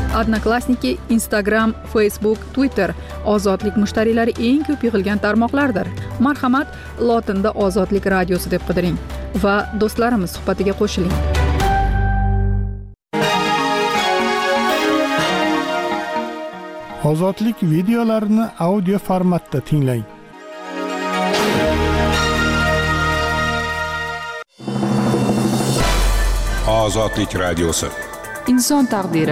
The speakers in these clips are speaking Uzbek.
Odnoklassniki, Instagram, Facebook, Twitter ozodlik mushtariylari eng ko'p yig'ilgan tarmoqlardir. Marhamat, lotinda Ozodlik radiosi deb qidiring va do'stlarimiz suhbatiga qo'shiling. Ozodlik videolarini audio formatda tinglang. Ozodlik radiosi. Inson taqdiri.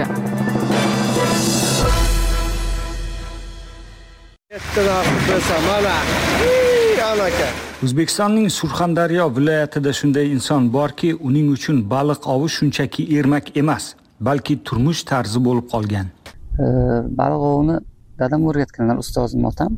O'zbekistonning Surxondaryo viloyatida shunday inson borki, uning uchun baliq ovi shunchaki ermak emas, balki turmush tarzi bo'lib qolgan. Baliq ovini dadam o'rgatganlar, ustozim otam.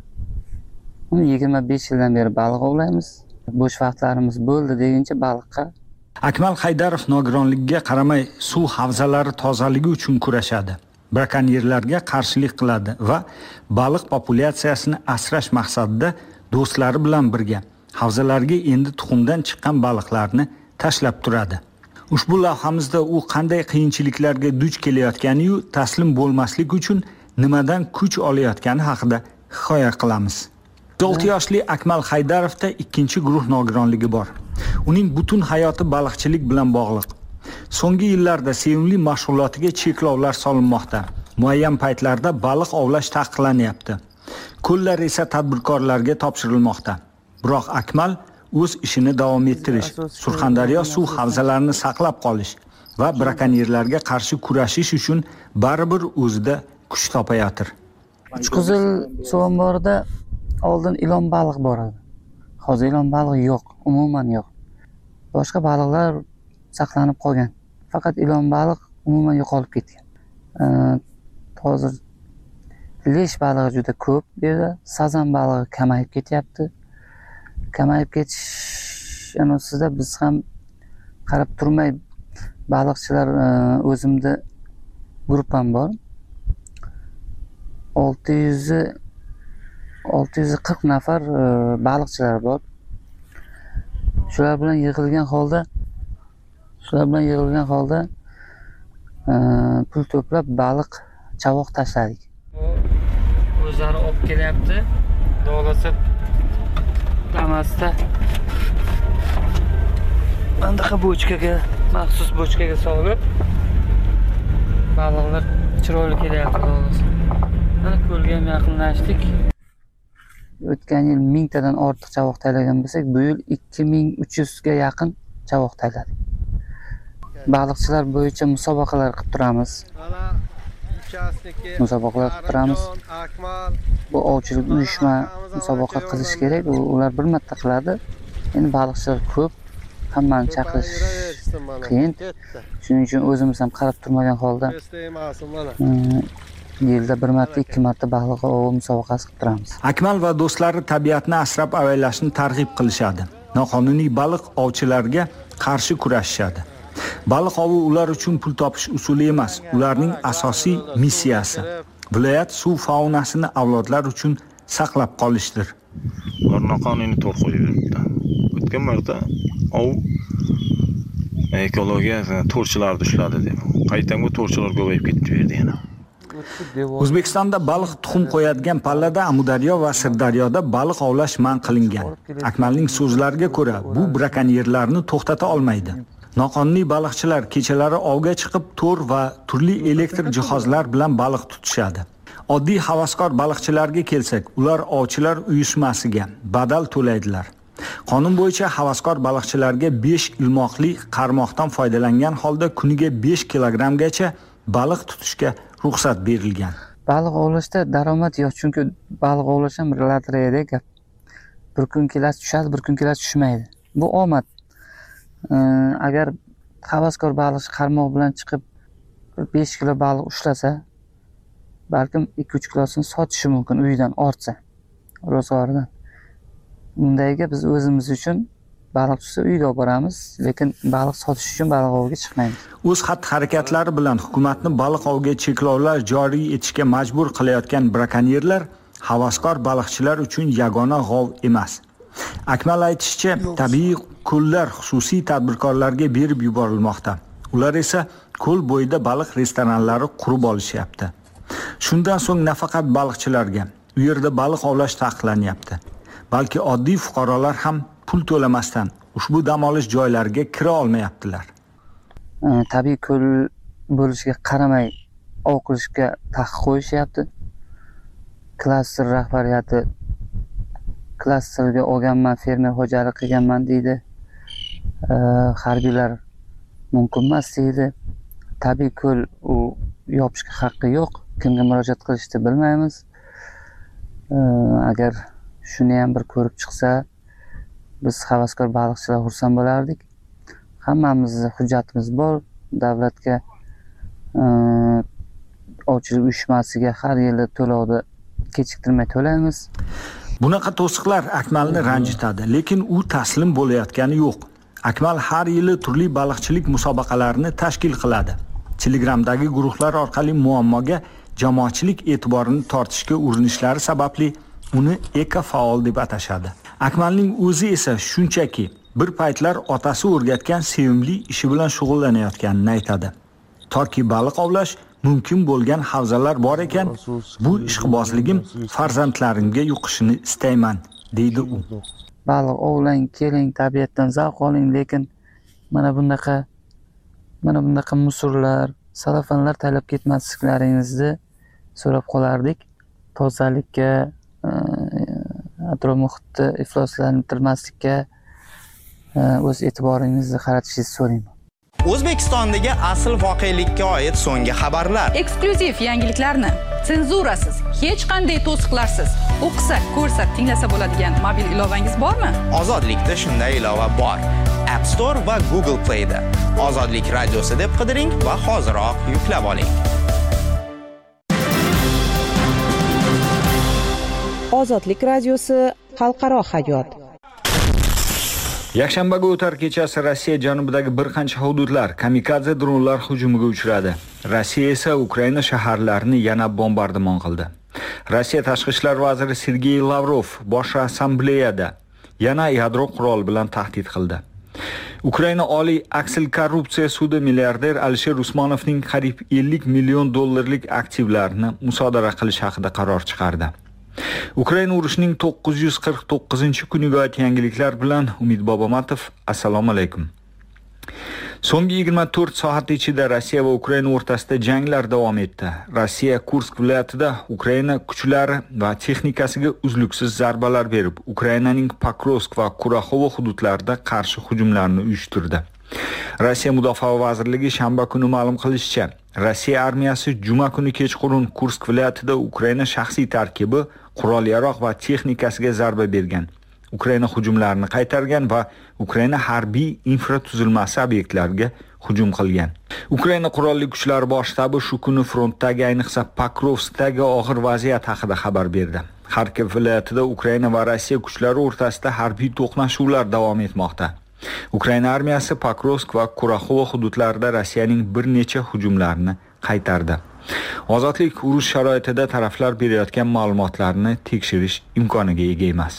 25 yildan beri baliq ovlaymiz. Bo'sh vaqtlarimiz bo'ldi deguncha baliqqa. Akmal Haydarov nogironligiga qaramay suv havzalari tozaligi uchun kurashadi. Brakonyerlarga qarshilik qiladi va baliq populyatsiyasini asrash maqsadida do'stlari bilan birga havzalarga endi tuxumdan chiqqan baliqlarni tashlab turadi. Ushbu lavhamizda u qanday qiyinchiliklarga duch kelayotgani-yu taslim bo'lmaslik uchun nimadan kuch olayotgani haqida hikoya qilamiz. 6 yoshli Akmal Haydarovda ikkinchi guruh nogironligi bor. Uning butun hayoti baliqchilik bilan bog'liq. So'nggi yillarda sevimli mashg'ulotiga cheklovlar solinmoqda. Muayyan paytlarda baliq ovlash taqiqlanyapti. Ko'llar esa tadbirkorlarga topshirilmoqda. Biroq Akmal o'z ishini davom ettirish, Surxondaryo suv havzalarini saqlab qolish va brakonyerlarga qarshi kurashish uchun baribir o'zida kuch topayotir. Uchquzil suv omborida oldin ilon baliq bor edi. Hozir ilon baliq yo'q, umuman yo'q. Boshqa baliqlar saqlanib qolgan. Faqat ilon baliq umuman yo'qolib ketgan. Hozir lesh balig'i juda ko'p bu yerda, sazan balig'i kamayib ketyapti. Kamayib ketish anasida biz ham qarab turmay baliqchilar o'zimda guruhim bor. 640 nafar baliqchilar bor. Shular bilan yig'ilgan holda pul to'plab baliq chavoq tashladik. O'zlari olib kelyapti. Dolasa Damasda bundaqa bochkaga, maxsus bochkaga solib baliqlar chiroyli kelyapti dolasa. Mana ko'lga ham yaqinlashdik. O'tgan yil 1000 tadan ortiq chavoq taylagan bo'lsak, bu yil 2300 ga yaqin chavoq tayladik. Baliqchilar bo'yicha musobaqalar qilib turamiz. Bu ovchilik uyushma musobaqa qilish kerak. Ular bir marta qiladi. Endi baliqchilar ko'p, hammani chaqirish qiyin. Shuning uchun o'zimiz ham qarab turmagan holda yilda bir marta, 2 marta baliq ovi musobaqasi qilib turamiz. Akmal va do'stlari tabiatni asrab avaylashni targ'ib qilishadi. Noqonuniy baliq ovchilarga qarshi kurashishadi. Baliq ovi ular uchun pul topish usuli emas, ularning asosiy missiyasi. Viloyat suv faunasini avlodlar uchun saqlab qolishdir. Ular noqonuniy to'r qo'yibdi. O'tgan marta ov ekologiya to'rchilarni ushladi deb. Qaytanga to'rchilar ko'payib ketdi yerda yana. O'zbekistonda baliq tuxum qo'yadigan pallada Amudaryo va Sirdaryoda baliq ovlash man qilingan. Akmalning so'zlariga ko'ra, bu brakonyerlarni to'xtata olmaydi. Noqonuniy baliqchilar kechalari ovga chiqib to'r va turli elektr jihozlar bilan baliq tutishadi. Oddiy havaskor baliqchilarga kelsak, ular ovchilar uyushmasiga badal to'laydilar. Qonun bo'yicha havaskor baliqchilarga 5 ilmoqli qarmoqdan foydalangan holda kuniga 5 kilogrammgacha baliq tutishga ruxsat berilgan. Baliq ovlashda daromad yo'q, chunki baliq ovlash ham lotereyaga gap. Bir kun kelasi tushadi, bir kun kelasi tushmaydi. Bu omad. Agar havaskor baliqchi qarmoq bilan chiqib 5 kilo baliq ushlasa, balkim 2-3 kilosini sotishi mumkin uyidan ortsa, ro'zg'oridan. Bundayga biz o'zimiz uchun baliq tutsa uyga olib boramiz, lekin baliq sotish uchun baliq oviga chiqmaymiz. O'z xatti-harakatlari bilan hukumatni baliq oviga cheklovlar joriy etishga majbur qilayotgan brakonyerlar havaskor baliqchilar uchun yagona g'ov emas. Akmal aytishicha, tabiiy ko'llar xususiy tadbirkorlarga berib yuborilmoqda. Ular esa ko'l bo'yida baliq restoranlari qurib olishyapti. Shundan so'ng nafaqat baliqchilarga u yerda baliq ovlash taqiqlanyapti. Balki oddiy fuqarolar ham pul to'lamasdan ushbu dam olish joylariga kira olmayaptilar. Tabiiy ko'l bo'lishiga qaramay ov qilishga taqiq qo'yishyapti. Klaster rahbariyati klasterga olganman, fermer xo'jalik qilganman deydi. Harbiylar mumkin emas deydi. Tabiiy ko'l u yopishga haqqi yo'q. Kimga murojaat qilishni bilmaymiz. Agar shuni ham bir ko'rib chiqsa, biz havaskor baliqchilar xursand bo'lardik. Hammamizning hujjatimiz bor. Davlatga ovchilik uyushmasiga har yili to'lovni kechiktirmay to'laymiz. Bunaqa to'siqlar Akmalni ranjitadi, lekin u taslim bo'layotgani yo'q. Akmal har yili turli baliqchilik musobaqalarini tashkil qiladi. Telegramdagi guruhlar orqali muammoga jamoatchilik e'tiborini tortishga urinishlari sababli uni eko-faol deb atashadi. Akmalning o'zi esa shunchaki bir paytlar otasi o'rgatgan sevimli ishi bilan shug'ullanayotganini aytadi. Toki baliq ovlash mumkin bo'lgan havzalar bor ekan, bu ishqibozligim farzandlarimga yuqishini istayman, deydi u. Baliq ovlang, keling, tabiatdan zavq oling, lekin mana bunaqa musorlar, salafanlar talab ketmasliklaringizni so'rab qolardik. Tozalikka, atrof muhitni ifloslantirmaslikka o'z e'tiboringizni qaratishingizni so'rayman. O'zbekistondagi asl voqelikka oid so'nggi xabarlar, eksklyuziv yangiliklarni senzurasiz, hech qanday to'siqlarsiz o'qisa, ko'rsa, tinglasa bo'ladigan mobil ilovangiz bormi? Ozodlikda shunday ilova bor. App Store va Google Play'da Ozodlik radiosi deb qidiring va hoziroq yuklab oling. Ozodlik radiosi xalqaro hayot. Yakshanbaga o'tar kechasi Rossiya janubidagi bir qancha hududlar kamikadze dronlar hujumiga uchradi. Rossiya esa Ukraina shaharlarini yana bombardimon qildi. Rossiya tashqi ishlar vaziri Sergey Lavrov bosh assambleyada yana yadro qurol bilan tahdid qildi. Ukraina Oliy aksil korrupsiya sudi milliarder Alisher Usmonovning qariyb 50 million dollarlik aktivlarini musodara qilish haqida qaror chiqardi. Ukraina urushining 949-kuniga oid yangiliklar bilan Umid Bobomatov. Assalomu alaykum. So'nggi 24 soat ichida Rossiya va Ukraina o'rtasida janglar davom etdi. Rossiya Kursk viloyatida Ukraina kuchlari va texnikasiga uzluksiz zarbalar berib, Ukrainaning Pokrovsk va Kuraxovo hududlarida qarshi hujumlarni uyushtirdi. Rossiya Mudofaa vazirligi shanba kuni ma'lum qilishicha, Rossiya armiyasi juma kuni kechqurun Kursk viloyatida Ukraina shaxsiy tarkibi, qurol-yarog' va texnikasiga zarba bergan. Ukraina hujumlarini qaytargan va Ukraina harbiy infratuzilmasi obyektlariga hujum qilgan. Ukraina qurolli kuchlari bosh shtabi shu kuni frontdagi, ayniqsa Pokrovskdagi og'ir vaziyat haqida xabar berdi. Xarkov viloyatida Ukraina va Rossiya kuchlari o'rtasida harbiy to'qnashuvlar davom etmoqda. Ukraina armiyasi Pokrovsk va Kuraxovo hududlarida Rossiyaning bir necha hujumlarini qaytardi. Ozodlik urush sharoitida taraflar berayotgan ma'lumotlarni tekshirish imkoniga ega emas.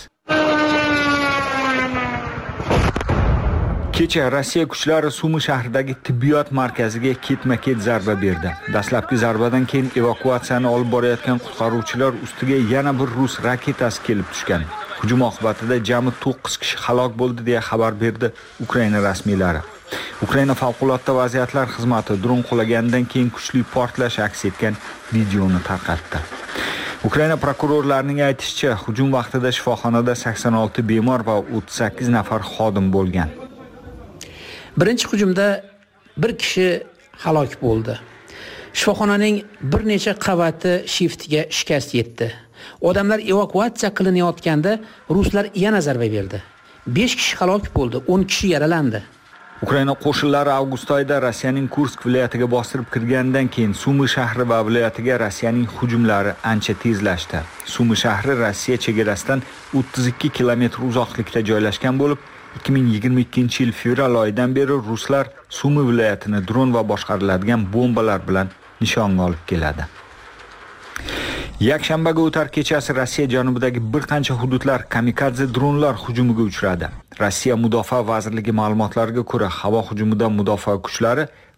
Kecha Rossiya kuchlari Sumi shahridagi tibbiyot markaziga ketma-ket zarba berdi. Dastlabki zarbadan keyin evakuatsiyani olib borayotgan qutqaruvchilar ustiga yana bir rus raketasi kelib tushgan. Hujum oqibatida jami 9 kishi halok bo'ldi deya xabar berdi Ukraina rasmiylari. Ukraina favqulodda vaziyatlar xizmati dron qulaganidan keyin kuchli portlash aks etgan videoni tarqatdi. Ukraina prokurorlarining aytishicha, hujum vaqtida shifoxonada 86 bemor va 38 nafar xodim bo'lgan. Birinchi hujumda bir kishi halok bo'ldi. Shifoxonaning bir necha qavati shiftiga shikast yetdi. Odamlar evakuatsiya qilinayotganda ruslar yana zarba berdi. 5 kishi halok bo'ldi, 10 kishi yaralandi. Ukraina qo'shinlari avgust oyida Rossiyaning Kursk viloyatiga bostirib kirgandan keyin Sumi shahri va viloyatiga Rossiyaning hujumlari ancha tezlashdi. Sumi shahri Rossiya chegarasidan 32 kilometr uzoqlikda joylashgan bo'lib, 2022-yil fevral oyidan beri ruslar Sumi viloyatini dron va boshqariladigan bombalar bilan nishonga olib keladi. Yakshanbaga o'tar kechasi Rossiya janubidagi bir qancha hududlar kamikadze dronlar hujumiga uchradi. Rossiya Mudofaa vazirligi ma'lumotlariga ko'ra, havo hujumidan mudofaa kuchlari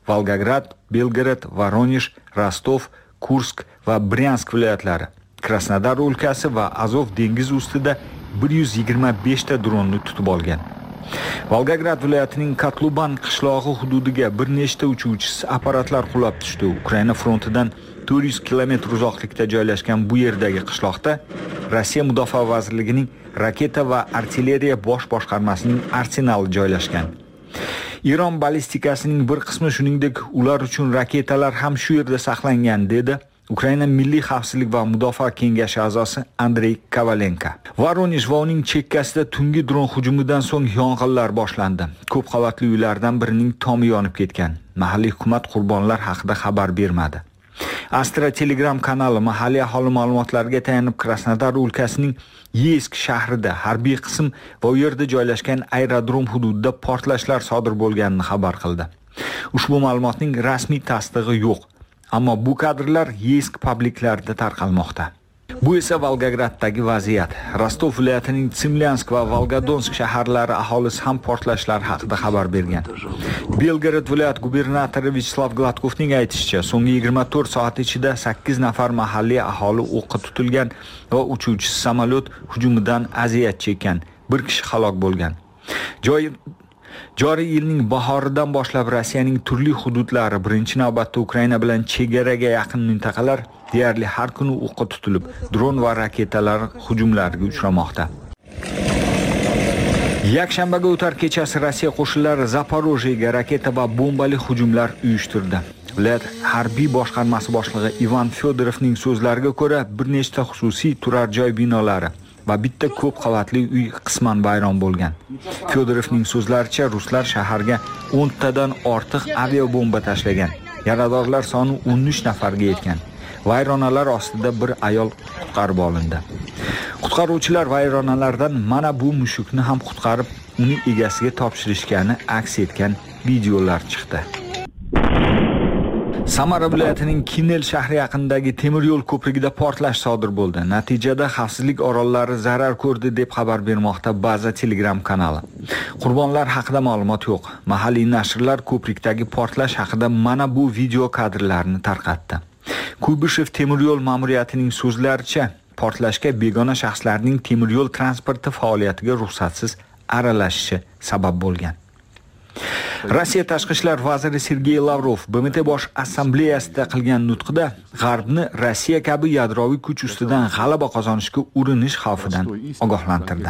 Volgograd, Belgorod, Voronezh, Rostov, Kursk va Bryansk viloyatlari, Krasnodar o'lkasi va Azov dengizi ustida 125 ta dronni tutib olgan. Volgograd viloyatining Katluban qishlog'i hududiga bir nechta uchuvchisiz apparatlar qulab tushdi. Ukraina frontidan 400 kilometr uzoqlikda joylashgan bu yerdagi qishloqda Rossiya Mudofaa vazirligining raketa va artilleriya bosh boshqarmasining arsenali joylashgan. Iron ballistikasining bir qismi, shuningdek, ular uchun raketalar ham shu yerda saqlangan, dedi Ukraina Milliy xavfsizlik va mudofaa kengashi a'zosi Andrey Kovalenko. Voronezh va uning chekkasida tungi dron hujumidan so'ng yong'inlar boshlandi. Ko'p qavatli uylardan birining tomi yonib ketgan. Mahalliy hukumat qurbonlar haqida xabar bermadi. Astra Telegram kanali mahalliy aholi ma'lumotlariga tayanib Krasnodar o'lkasining Yeysk shahrida harbiy qism va u yerda joylashgan aerodrom hududida portlashlar sodir bo'lganini xabar qildi. Ushbu ma'lumotning rasmiy tasdig'i yo'q, ammo bu kadrlar Yeysk publiklarida tarqalmoqda. Bu esa Volgograddagi vaziyat. Rostov viloyatining Tsimlyansk va Volgodonsk shaharlari aholisi ham portlashlar haqida xabar bergan. Belgorod viloyat gubernatori Vyacheslav Gladkovning aytishicha, so'nggi 24 soat ichida 8 nafar mahalliy aholi o'qqa tutilgan va uchuvchisiz samolyot hujumidan aziyat chekkan. Bir kishi halok bo'lgan. Joriy yilning bahoridan boshlab Rossiyaning turli hududlari, birinchi navbatda Ukraina bilan chegaraga yaqin mintaqalar deyarli har kuni o'qqa tutilib, dron va raketalar hujumlariga uchramoqda. Yakshanbaga o'tar kechasi Rossiya qo'shinlari Zaporojyega raketa va bombali hujumlar uyushtirdi. Viloyat harbiy boshqarmasi boshlig'i Ivan Fedorovning so'zlariga ko'ra, bir nechta xususiy turar joy binolari va bitta ko'p qavatli uy qisman vayron bo'lgan. Fedorovning so'zlaricha, ruslar shaharga 10 tadan ortiq aviabomba tashlagan. Yaradorlar soni 13 nafarga yetgan. Vayronalar ostida bir ayol qutqarib olindi. Qutqaruvchilar vayronalardan mana bu mushukni ham qutqarib, uning egasiga topshirishgani aks etgan videolar chiqdi. Samara viloyatining Kinel shahri yaqinidagi temir yo'l ko'prigida portlash sodir bo'ldi. Natijada xavfsizlik orollari zarar ko'rdi deb xabar bermoqda Baza Telegram kanali. Qurbonlar haqida ma'lumot yo'q. Mahalliy nashrlar ko'prikdagi portlash haqida mana bu video kadrlarni tarqatdi. Kuybyshev temir yo'l ma'muriyatining so'zlaricha, portlashga begona shaxslarning temir yo'l transporti faoliyatiga ruxsatsiz aralashishi sabab bo'lgan. Rossiya tashqi ishlar vaziri Sergey Lavrov BMT bosh assambleyasida qilgan nutqida G'arbni Rossiya kabi yadroviy kuch ustidan g'alaba qozonishga urinish xavfidan ogohlantirdi.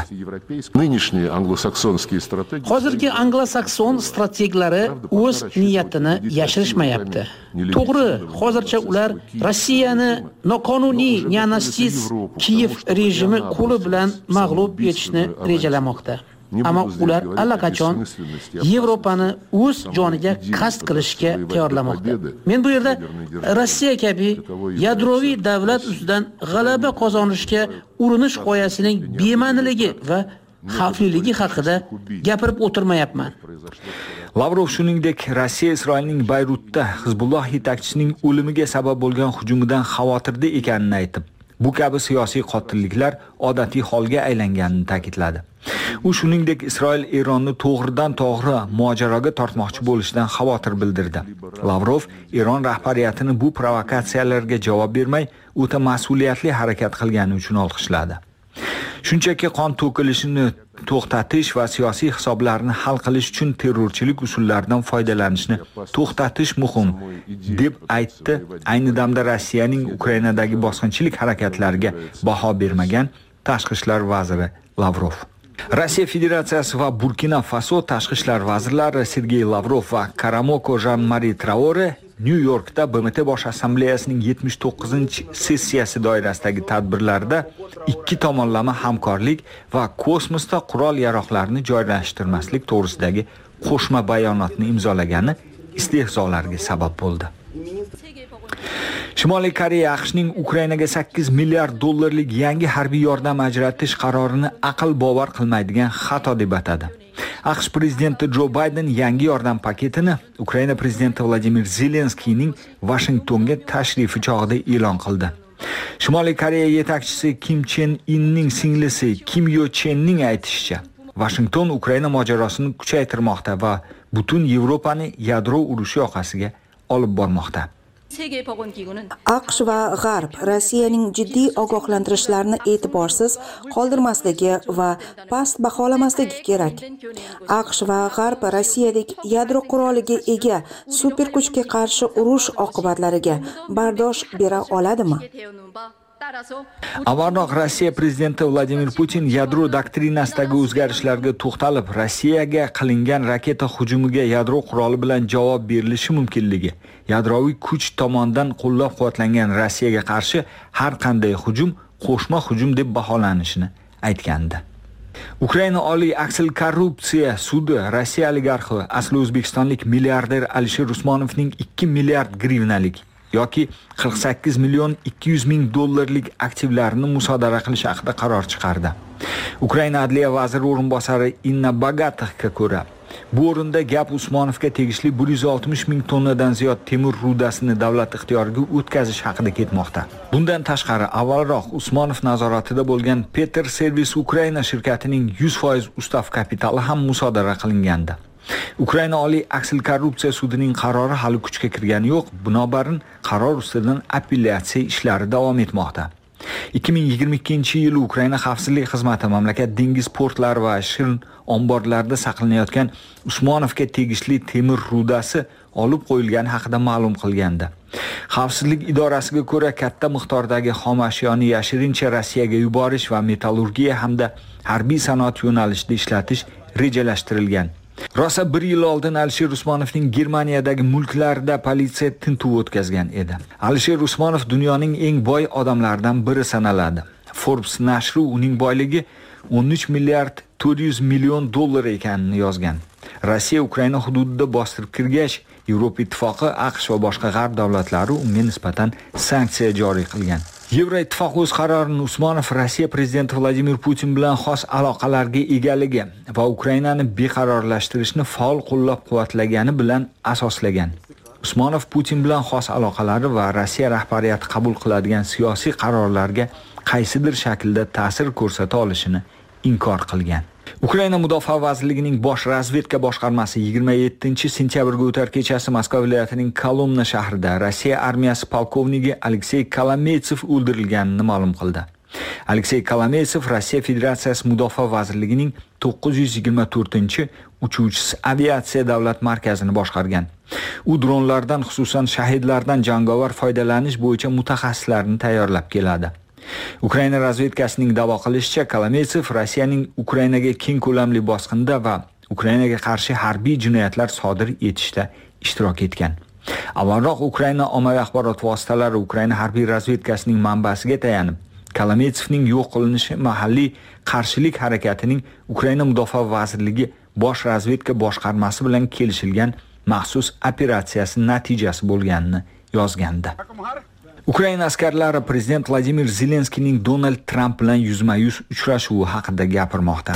Hozirgi anglosakson strateglari o'z niyatini yashirishmayapti. To'g'ri, hozircha ular Rossiyani noqonuniy neonasist Kiyev rejimi qo'li bilan mag'lub etishni rejalamoqda. Ammo ular allaqachon Yevropani o'z joniga qasd qilishga tayyorlamoqda. Men bu yerda Rossiya kabi yadroviy davlat ustidan g'alaba qozonishga urinish g'oyasining bema'niligi va xavfliligi haqida gapirib o'tirmayapman. Lavrov shuningdek Rossiya Isroilning Bayrutda Hizbulloh yetakchisining o'limiga sabab bo'lgan hujumidan xavotirda ekanini aytib, bu kabi siyosiy qotilliklar odatiy holga aylanganini ta'kidladi. U shuningdek Isroil Eronni to'g'ridan-to'g'ri mojaroga tortmoqchi bo'lishidan xavotir bildirdi. Lavrov Eron rahbariyatini bu provokatsiyalarga javob bermay, o'ta mas'uliyatli harakat qilgani uchun olqishladi. Shunchaki qon to'kilishini to'xtatish va siyosiy hisoblarni hal qilish uchun terrorchilik usullaridan foydalanishni to'xtatish muhim, deb aytdi. Ayni damda Rossiyaning Ukrainadagi bosqinchilik harakatlariga baho bermagan tashqi ishlar vaziri Lavrov. Rossiya Federatsiyasi va Burkina Faso tashqi ishlar vazirlari Sergey Lavrov va Karamoko Jean-Marie Traore New Yorkda BMT bosh assambleyasining 79-sessiyasi doirasidagi tadbirlarda ikki tomonlama hamkorlik va kosmosda qurol-yaroqlarni joylashtirmaslik to'g'risidagi qo'shma bayonotni imzolagani istehzolarga sabab bo'ldi. Shimoliy Koreya AQShning Ukrainaga 8 milliard dollarlik yangi harbiy yordam ajratish qarorini aql bovar qilmaydigan xato deb atadi. AQSh prezidenti Jo Bayden yangi yordam paketini Ukraina prezidenti Vladimir Zelenskiyning Washingtonga tashrifi chog'ida e'lon qildi. Shimoliy Koreya yetakchisi Kim Chen Inning singlisi Kim Yo Chenning aytishicha, Washington Ukraina mojarosini kuchaytirmoqda va butun Yevropani yadro urushi yoqasiga olib bormoqda. AQSh va G'arb Rossiyaning jiddiy ogohlantirishlarni e'tiborsiz qoldirmasligi va past baholamasligi kerak. AQSh va G'arb Rossiyadek yadro quroliga ega superkuchga qarshi urush oqibatlariga bardosh bera oladimi? Avvalroq Rossiya prezidenti Vladimir Putin yadro doktrinasidagi o'zgarishlarga to'xtalib, Rossiyaga qilingan raketa hujumiga yadro quroli bilan javob berilishi mumkinligi, yadroviy kuch tomonidan qo'llab-quvvatlangan Rossiyaga qarshi har qanday hujum qo'shma hujum deb baholanishini aytgandi. Ukraina Oliy aksil-korrupsiya sudi Rossiya oligarxi, asli o'zbekistonlik milliarder Alisher Usmonovning 2 milliard grivnalik yoki 48 million 200 ming dollarlik aktivlarini musodara qilish haqida qaror chiqardi. Ukraina adliya vaziri o'rinbosari Inna Bogatovga ko'ra, bu o'rinda gap Usmonovga tegishli 160 ming tonnadan ziyod temir rudasini davlat ixtiyoriga o'tkazish haqida ketmoqda. Bundan tashqari, avvalroq Usmonov nazoratida bo'lgan Peter Service Ukraina shirkatining 100% ustav kapitali ham musodara qilingandi. Ukraina Oliy aksil-korrupsiya sudining qarori hali kuchga kirgani yo'q, binobarin qaror ustidan appelyatsiya ishlari davom etmoqda. 2022-yil Ukraina xavfsizlik xizmati mamlakat dengiz portlari va shirin omborlarda saqlanayotgan Usmonovga tegishli temir rudasi olib qo'yilgani haqida ma'lum qilgandi. Xavfsizlik idorasiga ko'ra, katta miqdordagi xom ashyoni yashirincha Rossiyaga yuborish va metallurgiya hamda harbiy sanoat yo'nalishida ishlatish rejalashtirilgan. Rosa 1 yil oldin Alisher Usmonovning Germaniyadagi mulklarida politsiya tintuv o'tkazgan edi. Alisher Usmonov dunyoning eng boy odamlaridan biri sanaladi. Forbes nashri uning boyligi 13 milliard 400 million dollar ekanini yozgan. Rossiya Ukraina hududida bostirib kirgach, Yevropa Ittifoqi, AQSh va boshqa g'arb davlatlari unga nisbatan sanksiya joriy qilgan. Yevroittifoq o'z qarorini Usmonov Rossiya prezidenti Vladimir Putin bilan xos aloqalarga egaligi va Ukrainani beqarorlashtirishni faol qo'llab-quvvatlagani bilan asoslagan. Usmonov Putin bilan xos aloqalari va Rossiya rahbariyati qabul qiladigan siyosiy qarorlarga qaysidir shaklda ta'sir ko'rsata olishini inkor qilgan. Ukraina Mudofaa vazirligining bosh razvedka boshqarmasi 27-sentyabrga o'tar kechasi Moskva viloyatining Kolomna shahrida Rossiya armiyasi polkovniki Aleksey Kalametsev o'ldirilganini ma'lum qildi. Aleksey Kalametsev Rossiya Federatsiyasi Mudofaa vazirligining 924-uchuvchisi aviatsiya davlat markazini boshqargan. U dronlardan, xususan shahidlardan jangovar foydalanish bo'yicha mutaxassislarni tayyorlab keladi. Ukraina razvedkasining da'vo qilishicha, Kalametsev Rossiyaning Ukrainaga keng ko'lamli bosqinda va Ukrainaga qarshi harbiy jinoyatlar sodir etishda ishtirok etgan. Avvalroq Ukraina ommaviy axborot vositalari Ukraina harbiy razvedkasining manbasiga tayanib, Kalametsevning yo'q qilinishi mahalliy qarshilik harakatining Ukraina Mudofaa vazirligi bosh razvedka boshqarmasi bilan kelishilgan maxsus operatsiyasi natijasi bo'lganini yozgandi. Ukraina askarlari prezident Vladimir Zelenskiyning Donald Trump bilan yuzma-yuz uchrashuvi haqida gapirmoqda.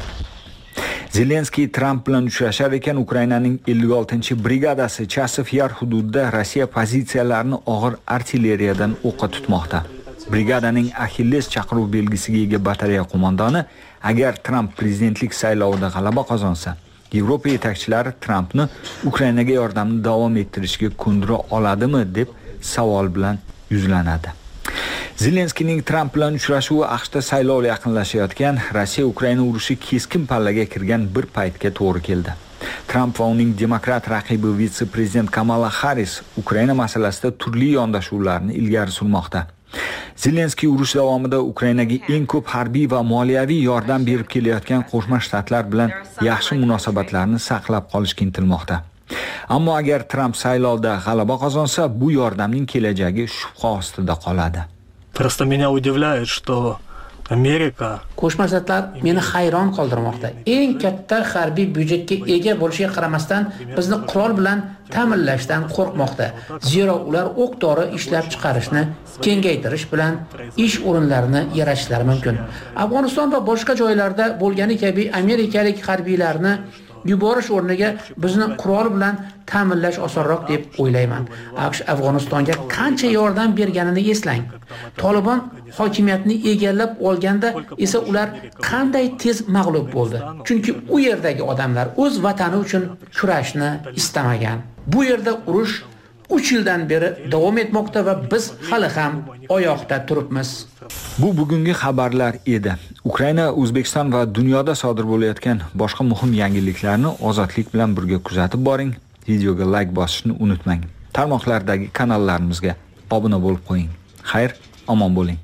Zelenskiy Trump bilan uchrashar ekan, Ukrainaning 56-brigadasi Chasiv Yar hududida Rossiya pozitsiyalarini og'ir artilleriyadan o'qqa tutmoqda. Brigadaning Achilles chaqiruv belgisiga ega batareya qo'mondoni, agar Trump prezidentlik saylovida g'alaba qozonsa, Yevropa yetakchilari Trumpni Ukrainaga yordamni davom ettirishga ko'ndira oladimi deb savol bilan yuzlanadi. Zelenskiyning Trump bilan uchrashuvi AQShda saylov yaqinlashayotgan, Rossiya-Ukraina urushi keskin pallaga kirgan bir paytga to'g'ri keldi. Trump va uning demokrat raqibi vitse-prezident Kamala Harris Ukraina masalasida turli yondashuvlarni ilgari surmoqda. Zelenskiy urush davomida Ukrainaga eng ko'p harbiy va moliyaviy yordam berib kelayotgan Qo'shma Shtatlar bilan yaxshi munosabatlarni saqlab qolishga intilmoqda. Ammo agar Trump saylovda g'alaba qozonsa, bu yordamning kelajagi shubha ostida qoladi. Просто меня удивляет, что Amerika Qo'shma Shtatlar meni hayron qoldirmoqda. Eng katta harbiy byudjetga ega bo'lishiga qaramasdan bizni qurol bilan ta'minlashdan qo'rqmoqda. Zero ular o'q-dori ishlab chiqarishni kengaytirish bilan ish o'rinlarini yaratishlari mumkin. Afg'oniston va boshqa joylarda bo'lgani kabi amerikalik harbiylarni yuborish o'rniga bizni qurol bilan ta'minlash osonroq deb o'ylayman. AQSh Afg'onistonga qancha yordam berganini eslang. Tolibon hokimiyatni egallab olganda esa ular qanday tez mag'lub bo'ldi. Chunki u yerdagi odamlar o'z vatani uchun kurashni istamagan. Bu yerda urush 3 yildan beri davom etmoqda va biz hali ham oyoqda turibmiz. Bu bugungi xabarlar edi. Ukraina, O'zbekiston va dunyoda sodir bo'layotgan boshqa muhim yangiliklarni ozodlik bilan birga kuzatib boring. Videoga like bosishni unutmang. Tarmoqlardagi kanallarimizga obuna bo'lib qo'ying. Xayr, omon bo'ling.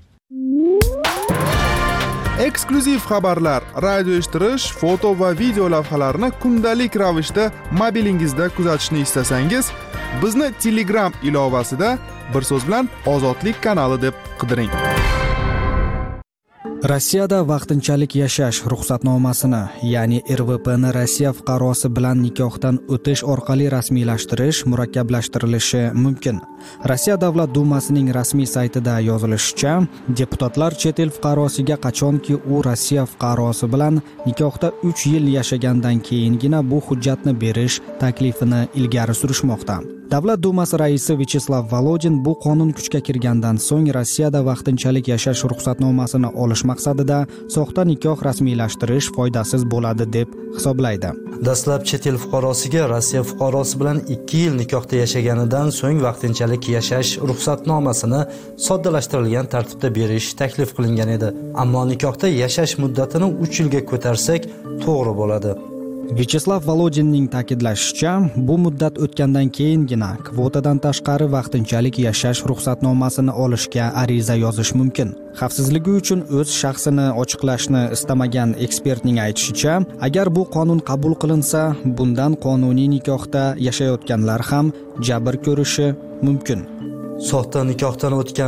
Eksklyuziv xabarlar, radio eshittirish, foto va video lavhalarni kundalik ravishda mobilingizda kuzatishni istasangiz, bizni Telegram ilovasida bir so'z bilan Ozodlik kanali deb qidiring. Rossiyada vaqtinchalik yashash ruxsatnomasini, ya'ni RVPni Rossiya fuqarosi bilan nikohdan o'tish orqali rasmiylashtirish murakkablashtirilishi mumkin. Rossiya Davlat dumasining rasmiy saytida yozilishicha, deputatlar chet el fuqarosiga qachonki u Rossiya fuqarosi bilan nikohda 3 yil yashagandan keyingina bu hujjatni berish taklifini ilgari surishmoqda. Davlat dumasi raisi Vyacheslav Volodin bu qonun kuchga kirgandan so'ng Rossiyada vaqtinchalik yashash ruxsatnomasini olish maqsadida soxta nikoh rasmiylashtirish foydasiz bo'ladi deb hisoblaydi. Dastlab chet el fuqarosiga Rossiya fuqarosi bilan 2 yil nikohda yashaganidan so'ng vaqtinchalik yashash ruxsatnomasini soddalashtirilgan tartibda berish taklif qilingan edi. Ammo nikohda yashash muddatini 3 yilga ko'tarsak to'g'ri bo'ladi. Vyacheslav Volodinning ta'kidlashicha, bu muddat o'tgandan keyingina kvotadan tashqari vaqtinchalik yashash ruxsatnomasini olishga ariza yozish mumkin. Xavfsizligi uchun o'z shaxsini ochiqlashni istamagan ekspertning aytishicha, agar bu qonun qabul qilinsa, bundan qonuniy nikohda yashayotganlar ham jabr ko'rishi mumkin. Soxta nikohdan o'tgan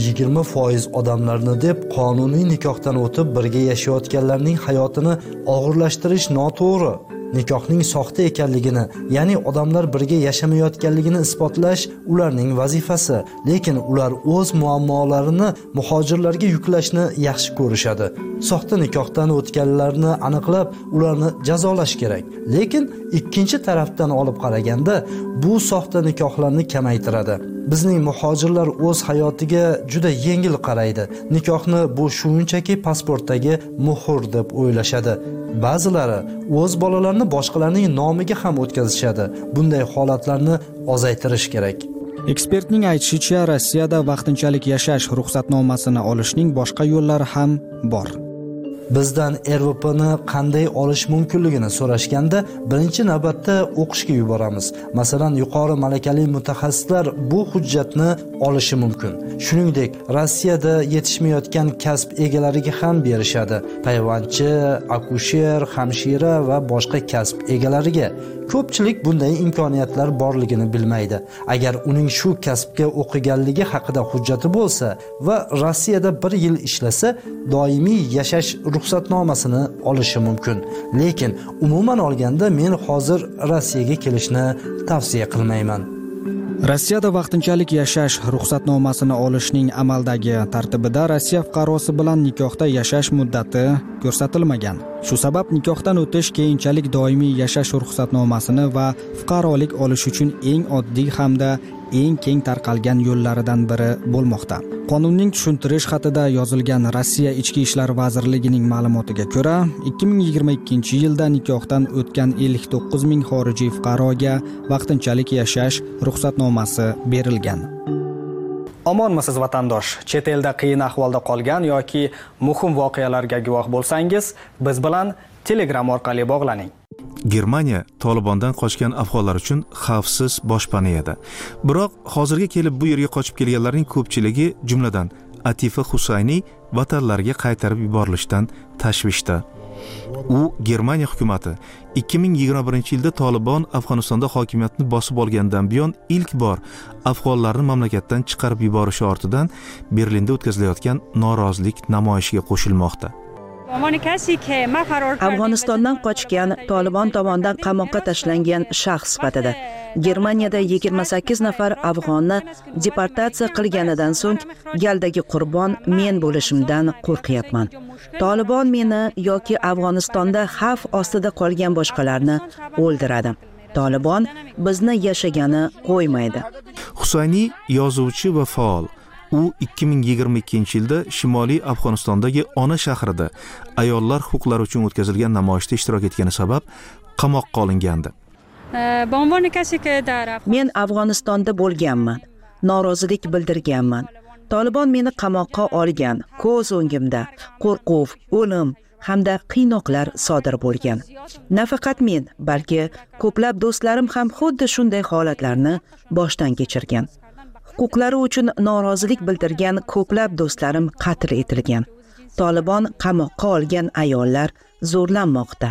10-20% odamlarni deb qonuniy nikohdan o'tib birga yashayotganlarning hayotini og'irlashtirish noto'g'ri. Nikohning soxta ekanligini, ya'ni odamlar birga yashamayotganligini isbotlash ularning vazifasi, lekin ular o'z muammolarini muhojirlarga yuklashni yaxshi ko'rishadi. Soxta nikohdan o'tganlarni aniqlab, ularni jazolash kerak. Lekin ikkinchi tarafdan olib qaraganda, bu soxta nikohlarni kamaytiradi. Bizning muhojirlar o'z hayotiga juda yengil qaraydi. Nikohni bu shunchaki pasportdagi muhr deb o'ylashadi. Ba'zilari o'z bolalarini boshqalarning nomiga ham o'tkazishadi. Bunday holatlarni ozaytirish kerak. Ekspertning aytishicha, Rossiyada vaqtinchalik yashash ruxsatnomasini olishning boshqa yo'llari ham bor. Bizdan RVPni qanday olish mumkinligini so'rashganda, birinchi navbatda o'qishga yuboramiz. Masalan, yuqori malakali mutaxassislar bu hujjatni olishi mumkin. Shuningdek, Rossiyada yetishmayotgan kasb egalariga ham berishadi. Payvandchi, akusher, hamshira va boshqa kasb egalariga. Ko'pchilik bunday imkoniyatlar borligini bilmaydi. Agar uning shu kasbga o'qiganligi haqida hujjati bo'lsa va Rossiyada 1 yil ishlasa, doimiy yashash ruxsatnomasini olishi mumkin. Lekin umuman olganda men hozir Rossiyaga kelishni tavsiya qilmayman. Rossiyada vaqtinchalik yashash ruxsatnomasini olishning amaldagi tartibida Rossiya fuqarosi bilan nikohda yashash muddati ko'rsatilmagan. Shu sabab nikohdan o'tish keyinchalik doimiy yashash ruxsatnomasini va fuqarolik olish uchun eng oddiy hamda eng keng tarqalgan yo'llaridan biri bo'lmoqda. Qonunning tushuntirish xatida yozilgan Rossiya Ichki ishlar vazirligining ma'lumotiga ko'ra, 2022-yilda nikohdan o'tgan 59 ming xorijiy fuqaroga vaqtinchalik yashash ruxsatnomasi berilgan. Omonmisiz vatandosh? Chet elda qiyin ahvolda qolgan yoki muhim voqealarga guvoh bo'lsangiz, biz bilan Telegram orqali bog'laning. Germaniya Tolibondan qochgan afg'onlar uchun xavfsiz boshpana edi. Biroq hozirga kelib bu yerga qochib kelganlarning ko'pchiligi, jumladan Atifa Husayni, vatanlariga qaytarib yuborilishdan tashvishda. U Germaniya hukumatı 2021-yilda Tolibon Afg'onistonda hokimiyatni bosib olgandan buyon ilk bor afg'onlarni mamlakatdan chiqarib yuborishi ortidan Berlinda o'tkazilayotgan norozilik namoyishiga qo'shilmoqda. Afg'onistondan qochgan, Tolibon tomonidan qamoqqa tashlangan shaxs sifatida Germaniyada 28 nafar afg'onni deportatsiya qilganidan so'ng galdagi qurbon men bo'lishimdan qo'rqyapman. Tolibon meni yoki Afg'onistonda xavf ostida qolgan boshqalarni o'ldiradi. Tolibon bizni yashagani qo'ymaydi. Husayni yozuvchi va faol. U 2022-yilda Shimoliy Afg'onistondagi ona shahrida ayollar huquqlari uchun o'tkazilgan namoyishda ishtirok etgani sabab qamoqqa olingandi. Men Afg'onistonda bo'lganman, norozilik bildirganman. Tolibon meni qamoqqa olgan. Ko'z o'ngimda qo'rquv, o'lim hamda qiynoqlar sodir bo'lgan. Nafaqat men, balki ko'plab do'stlarim ham xuddi shunday holatlarni boshdan kechirgan. Huquqlari uchun norozilik bildirgan ko'plab do'stlarim qatl etilgan. Tolibon qamoqqa olgan ayollar zo'rlanmoqda.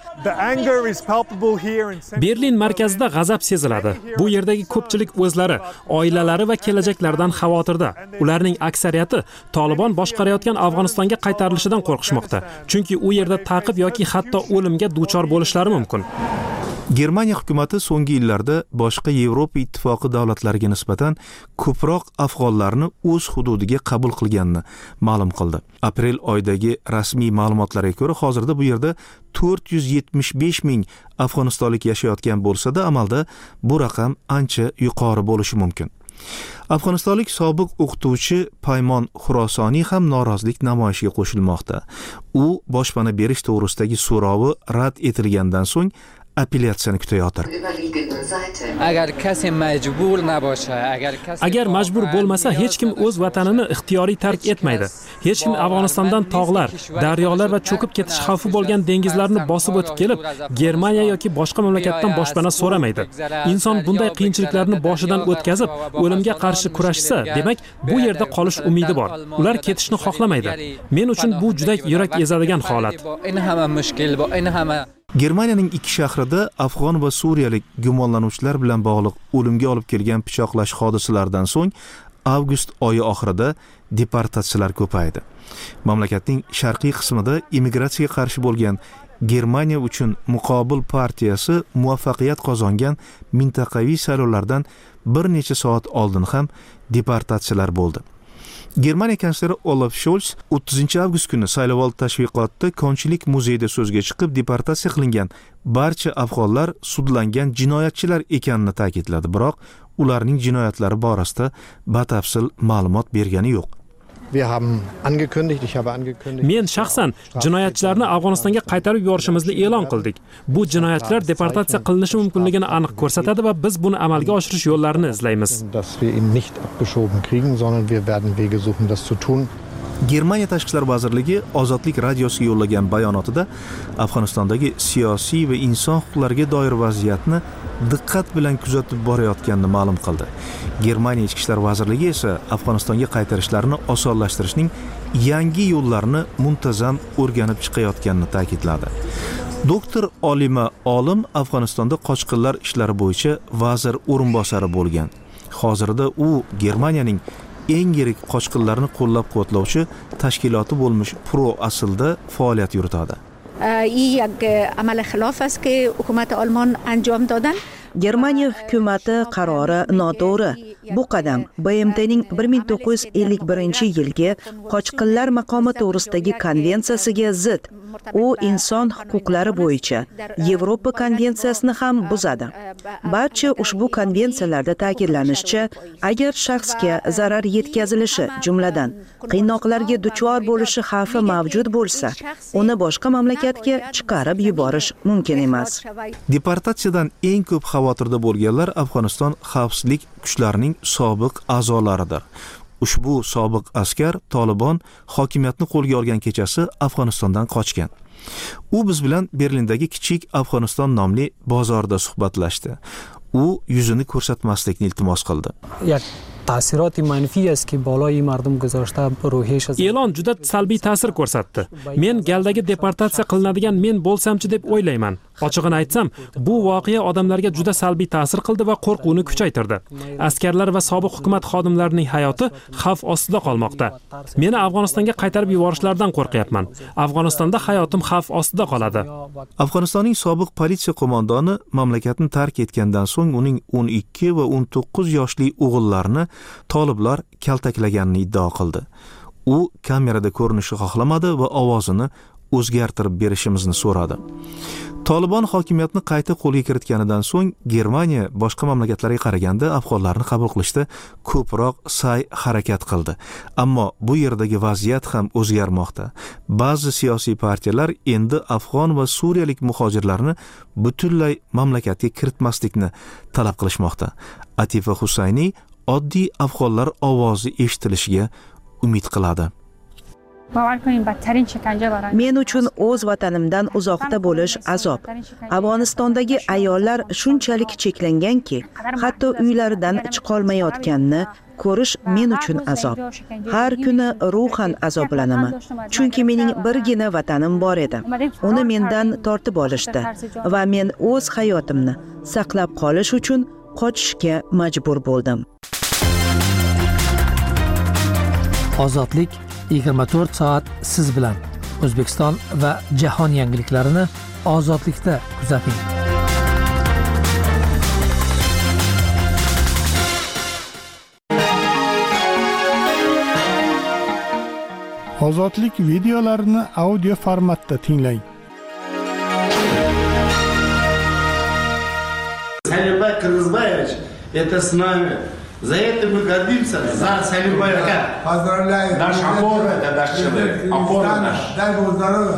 Berlin markazida g'azab seziladi. Bu yerdagi ko'pchilik o'zlari, oilalari va kelajaklaridan xavotirda. Ularning aksariyati Tolibon boshqarayotgan Afg'onistonga qaytarilishidan qo'rqishmoqda. Chunki u yerda ta'qib yoki hatto o'limga duchor bo'lishlari mumkin. Germaniya hukumatı so'nggi yillarda boshqa Yevropa ittifoqi davlatlariga nisbatan ko'proq afg'onlarni o'z hududiga qabul qilganini ma'lum qildi. Aprel oyidagi rasmiy ma'lumotlarga ko'ra, hozirda bu yerda 475 ming afg'onistonlik yashayotgan bo'lsa-da, amalda bu raqam ancha yuqori bo'lishi mumkin. Afg'onistonlik sobiq o'qituvchi Paymon Xurosoniy ham norozilik namoyishiga qo'shilmoqda. U boshpana berish to'g'risidagi so'rovi rad etilgandan so'ng apellyatsiyani kutayotir. Agar majbur bo'lmasa, hech kim o'z vatanini ixtiyoriy tark etmaydi. Hech kim Afg'onistondan tog'lar, daryolar va cho'kib ketish xavfi bo'lgan dengizlarni bosib o'tib kelib, Germaniya yoki boshqa mamlakatdan boshpana so'ramaydi. Inson bunday qiyinchiliklarni boshidan o'tkazib, o'limga qarshi kurashsa, demak, bu yerda qolish umidi bor. Ular ketishni xohlamaydi. Men uchun bu juda yurak ezadigan holat. Germaniyaning 2 shahrida afg'on va suriyalik gumonlanuvchilar bilan bog'liq o'limga olib kelgan pichoqlash hodisalaridan so'ng avgust oyi oxirida deportatsiyalar ko'paydi. Mamlakatning sharqiy qismida immigratsiyaga qarshi bo'lgan Germaniya uchun muqobil partiyasi muvaffaqiyat qozongan mintaqaviy saylovlardan bir necha soat oldin ham deportatsiyalar bo'ldi. Germaniya kansleri Olaf Scholz 30 avgust kuni saylovoldi tashviqotida Konchilik muzeyida so'zga chiqib, deportatsiya qilingan barcha afg'onlar sudlangan jinoyatchilar ekanini ta'kidladi, biroq ularning jinoyatlari borasida batafsil ma'lumot bergani yo'q. Men shaxsan jinoyatchilarni Afg'onistonga qaytarib yuborishimizni e'lon qildik. Bu jinoyatchilar deportatsiya qilinishi mumkinligini aniq ko'rsatadi va biz buni amalga oshirish yo'llarini izlaymiz. Germaniya Tashqi ishlar vazirligi Ozodlik radiosiga yo'llagan bayonotida Afg'onistondagi siyosiy va inson huquqlariga doir vaziyatni diqqat bilan kuzatib borayotganini ma'lum qildi. Germaniya Ichki ishlar vazirligi esa Afg'onistonga qaytarishlarni osonlashtirishning yangi yo'llarini muntazam o'rganib chiqayotganini ta'kidladi. Doktor Olima Olim Afg'onistonda qochqinlar ishlari bo'yicha vazir o'rinbosari bo'lgan. Hozirda u Germaniyaning eng yirik qochqinlarni qo'llab-quvvatlovchi tashkiloti bo'lmish Pro Aslda faoliyat yuritadi. Germaniya hukumati qarori noto'g'ri. Bu qadam BMTning 1951-yilgi qochqinlar maqomi to'g'risidagi konvensiyasiga zid. U inson huquqlari bo'yicha Yevropa konvensiyasini ham buzadi. Barcha ushbu konvensiyalarda ta'kidlanishicha, agar shaxsga zarar yetkazilishi, jumladan qiynoqlarga duchor bo'lishi xavfi mavjud bo'lsa, uni boshqa mamlakatga chiqarib yuborish mumkin emas. Deportatsiyadan eng ko'p xavotirda bo'lganlar Afg'oniston xavfsizlik kuchlarining sobiq a'zolaridir. Ushbu sobiq askar Tolibon hokimiyatni qo'lga olgan kechasi Afg'onistondan qochgan. U biz bilan Berlindagi kichik Afg'oniston nomli bozorda suhbatlashdi. U yuzini ko'rsatmaslikni iltimos qildi. ta'siroti manfiy است که بالای مردم گذاشته روحیش از e'lon juda salbiy ta'sir ko'rsatdi. Men galdagi deportatsiya qilinadigan men bo'lsamchi deb o'ylayman. Ochig'ini aytsam, bu voqea odamlarga juda salbiy ta'sir qildi va qo'rquvni kuchaytirdi. Askarlar va sobiq hukumat xodimlarining hayoti xavf ostida qolmoqda. Meni Afg'onistonga qaytarib yuborishlardan qo'rqyapman. Afg'onistonda hayotim xavf ostida qoladi. Afg'onistonning sobiq politsiya qo'mondoni mamlakatni tark etgandan so'ng uning 12 va 19 yoshli o'g'illarini toliblar kaltaklaganini iddao qildi. U kamerada ko'rinishni xohlamadi va ovozini o'zgartirib berishimizni so'radi. Tolibon hokimiyatni qayta qo'lga kiritganidan so'ng Germaniya boshqa mamlakatlarga qaraganda afg'onlarni qabul qilishda ko'proq harakat qildi. Ammo bu yerdagi vaziyat ham o'zgarmoqda. Ba'zi siyosiy partiyalar endi afg'on va suriyalik muhojirlarni butunlay mamlakatga kiritmaslikni talab qilishmoqda. Atifa Husayniy oddiy afg'onlar ovozi eshitilishiga umid qiladi. Men uchun o'z vatanimdan uzoqda bo'lish azob. Afg'onistondagi ayollar shunchalik cheklanganki, hatto uylaridan chiqolmayotganini ko'rish men uchun azob. Har kuni ruhan azoblanaman, chunki mening birgina vatanim bor edi. Uni mendan tortib olishdi va men o'z hayotimni saqlab qolish uchun qochishga majbur bo'ldim. Ozodlik 24 soat siz bilan. O'zbekiston va jahon yangiliklarini Ozodlikda kuzating. Ozodlik videolarini audio formatda tinglang. Салимбай Кыргызбаевич, это с нами. За это мы гордимся. За Салимбая. Поздравляю. Наш опора, это наш человек. Опора наш. Дай Бог здоровья.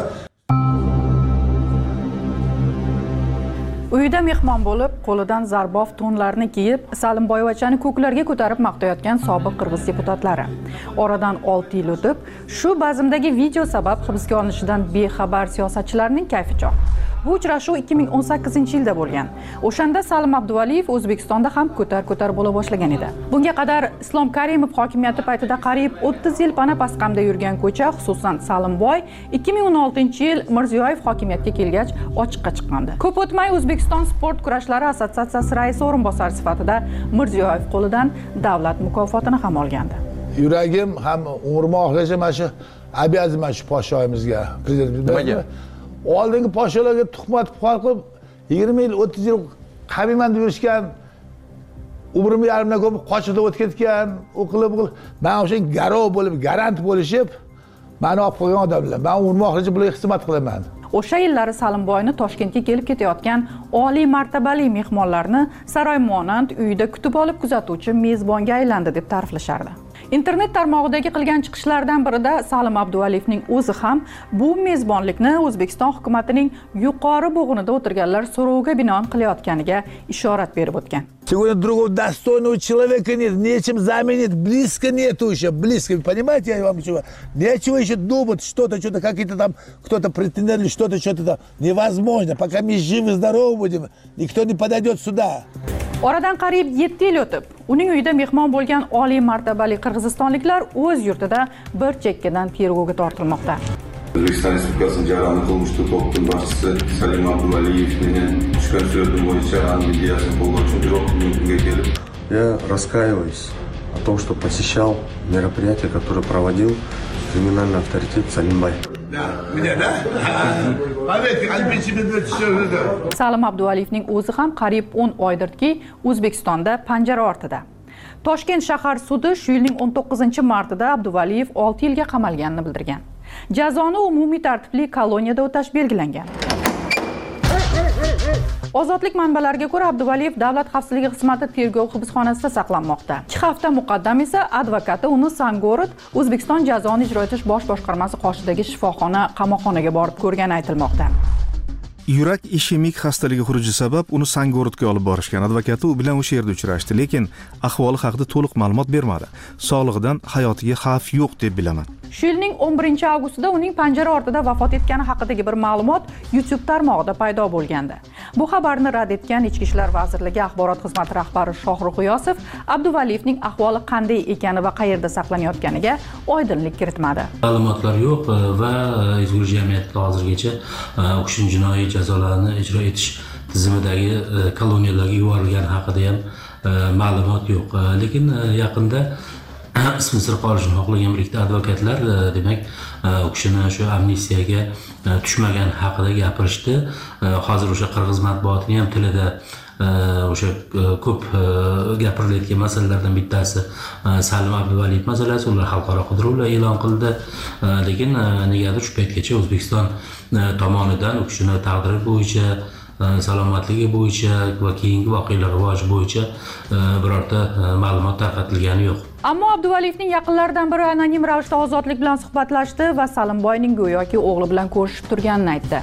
Uyida mehmon bo'lib, qo'lidan zarbof to'nlarni kiyib, Salimboyevachani ko'klarga ko'tarib maqtayotgan sobiq qirg'iz deputatlari. Oradan 6 yil o'tib, shu bazmdagi video sabab hibsga olinishidan bexabar siyosatchilarning kayfi chog'. Bu uchrashuv 2018-yilda bo'lgan. O'shanda Salim Abduvaliyev O'zbekistonda ham ko'tar bo'la boshlagan edi. Bunga qadar Islom Karimov hokimiyati paytida qariyb 30 yil pana-pasqamda yurgan ko'cha, xususan Salimboy, 2016-yil Mirziyoyev hokimiyatga kelgach ochiqqa chiqqandi. Ko'p o'tmay O'zbekiston sport kurashlari assotsiatsiyasi raisi o'rinbosari sifatida Mirziyoyev qo'lidan davlat mukofotini ham olgandi. Yuragim ham umrim oxirigacha mana shu обязан shu podshoyimizga, prezidentga. Oldingi podsholarga tuhmat qilib 20 yil 30 yil qabiman deb yurishgan, umrim yarimdan ko'p qochida o'tib ketgan, o'qilib men o'sha garov bo'lib, garant bo'lishib, meni olib qo'ygan odamlar. Men umrim oxirigacha bularga xizmat qilaman. O'sha yillari Salimboyni Toshkentga kelib ketayotgan oliy martabali mehmonlarni saroy monand uyida kutib olib kuzatuvchi mezbonga aylandi deb ta'riflashardi. Internet tarmog'idagi qilgan chiqishlardan birida Salim Abduvaliyevning o'zi ham bu mezbonlikni O'zbekiston hukumatining yuqori bo'g'inida o'tirganlar so'roviga binoan qilayotganiga ishorat berib o'tgan. Сегодня другого достойного человека нет, нечем заменить, близко нету еще, близко, понимаете, я вам чего? Нечего еще думать, что-то, какие-то там, кто-то претендент, что-то там, невозможно, пока мы живы, здоровы будем, никто не подойдет сюда. Oradan qariyb 7 yil o'tib, uning uyida mehmon bo'lgan oliy martabali qirg'izistonliklar o'z yurtida bir chekkadan tergovga tortilmoqda. O'zbekiston Respublikasining jarayonini qilmishdi to'pning boshchisi Salim Abduvaliyev meni tushgan so'zim bo'yicha mediasini qo'lga unga kelib, я раскаиваюсь о том, что посещал мероприятие, которое проводил криминальный авторитет Салимбай. Salim Abduvaliyevning o'zi ham qariyb 10 oydirki O'zbekistonda panjara ortida. Toshkent shahar sudi shu yilning 19-martida Abduvaliyev 6 yilga qamalganini bildirgan. Jazoni umumiy tartibli koloniyada o'tash belgilangan. Ozodlik manbalariga ko'ra Abduvaliyev Davlat xavfsizligi xizmati tergov hibsxonasida saqlanmoqda. 2 hafta muqaddam esa advokati uni Sangorod O'zbekiston jazoni ijro etish bosh boshqarmasi qoshidagi shifoxona qamoqxonaga borib ko'rgani aytilmoqda. Yurak ishemik xastaligi xuruji sabab uni Sangorodga olib borishgan. Advokati u bilan o'sha yerda uchrashdi, lekin ahvoli haqida to'liq ma'lumot bermadi. Sog'lig'idan hayotiga xavf yo'q deb bilaman. Shu yilning 11-avgustida uning panjara ortida vafot etgani haqidagi bir ma'lumot YouTube tarmog'ida paydo bo'lgandi. Bu xabarni rad etgan Ichki ishlar vazirligi axborot xizmati rahbari Shohrux G'iyosov Abduvaliyevning ahvoli qanday ekani va qayerda saqlanayotganiga oydinlik kiritmadi. Ma'lumotlar yo'q va ezgu jamiyatda hozirgacha u kishining jinoiy jazolarni ijro etish tizimidagi koloniyalarga yuborilgani haqida ham ma'lumot yo'q. Lekin yaqinda ismi sir qolishini xohlagan bir ikkita advokatlar demak u kishini shu amnistiyaga tushmagan haqida gapirishdi. Hozir o'sha qirg'iz matbuotining ham tilida o'sha ko'p gapirilayotgan masalalardan bittasi Salim Abduvaliyev masalasi. Ular xalqaro qidiruvlar e'lon qildi. Lekin negadir shu paytgacha O'zbekiston tomonidan u kishini taqdiri bo'yicha, salomatligi bo'yicha va keyingi voqealar rivoji bo'yicha birorta ma'lumot tarqatilgani yo'q. Ammo Abduvaliyevning yaqinlaridan biri anonim ravishda Ozodlik bilan suhbatlashdi va Salimboyning go'yoki o'g'li bilan ko'rishib turganini aytdi.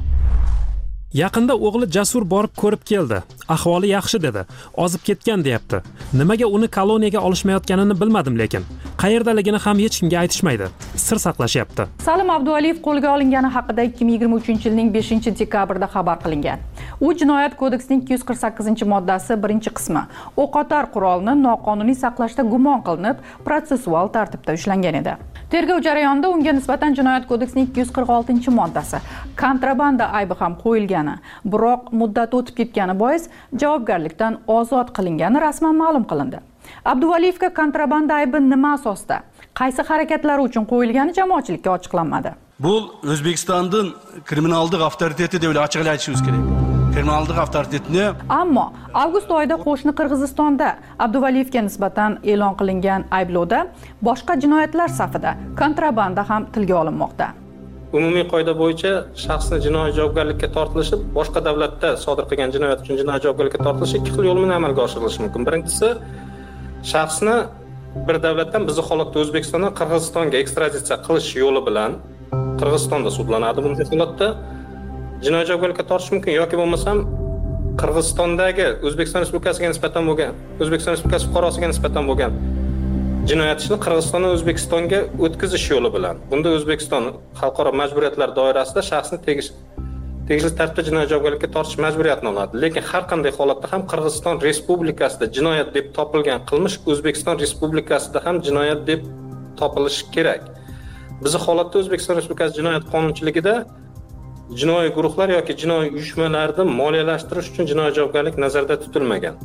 Yaqinda o'g'li Jasur borib ko'rib keldi. Ahvoli yaxshi dedi. Ozib ketgan deyapti. Nimaga uni koloniyaga olishmayotganini bilmadim, lekin qayerdaligini ham hech kimga aytishmaydi. Sir saqlashyapti. Salim Abduvaliyev qo'lga olingani haqida 2023-yilning 5-dekabrda xabar qilingan. U Jinoyat kodeksining 248-moddasi 1-qismi o'qotar qurolni noqonuniy saqlashda gumon qilinib, protsessual tartibda ushlangan edi. Tergov jarayonida unga nisbatan Jinoyat kodeksining 246-moddasi kontrabanda aybi ham qo'yilgani, biroq muddat o'tib ketgani bois javobgarlikdan ozod qilingani rasman ma'lum qilindi. Abduvaliyevga kontrabanda aybi nima asosda, qaysi harakatlari uchun qo'yilgani jamoatchilikka ochiqlanmadi. Bu O'zbekistonning kriminallik avtoriteti deb ochiqlab aytishimiz kerak. Kriminallik avtoritetini. Ammo avgust oyida qo'shni Qirg'izistonda Abduvaliyevga nisbatan e'lon qilingan ayblovda boshqa jinoyatlar safida kontrabanda ham tilga olinmoqda. Umumiy qoida bo'yicha shaxsni jinoiy javobgarlikka tortilishi boshqa davlatda sodir qilgan jinoyat uchun jinoiy javobgarlikka tortilishi ikki xil yo'l bilan amalga oshirilishi mumkin. Birinchisi, shaxsni bir davlatdan, bizning holatda O'zbekistondan Qirg'izistonga ekstraditsiya qilish yo'li bilan Qirg'izistonda sudlanadi. Bunday holatda jinoiy javobgarlikka tortish mumkin yoki bo'lmasam Qirg'izistondagi O'zbekiston Respublikasiga nisbatan bo'lgan, O'zbekiston Respublikasi fuqarosiga nisbatan bo'lgan jinoyat ishini Qirg'izistondan O'zbekistonga o'tkazish yo'li bilan. Bunda O'zbekiston xalqaro majburiyatlar doirasida shaxsni tegishli tartibda jinoiy javobgarlikka tortish majburiyatini oladi. Lekin har qanday holatda ham Qirg'iziston Respublikasida jinoyat deb topilgan qilmish O'zbekiston Respublikasida ham jinoyat deb topilishi kerak. Bizning holatda O'zbekiston Respublikasi jinoyat qonunchiligida jinoiy guruhlar yoki jinoiy uyushmalarni moliyalashtirish uchun jinoiy javobgarlik nazarda tutilmagan.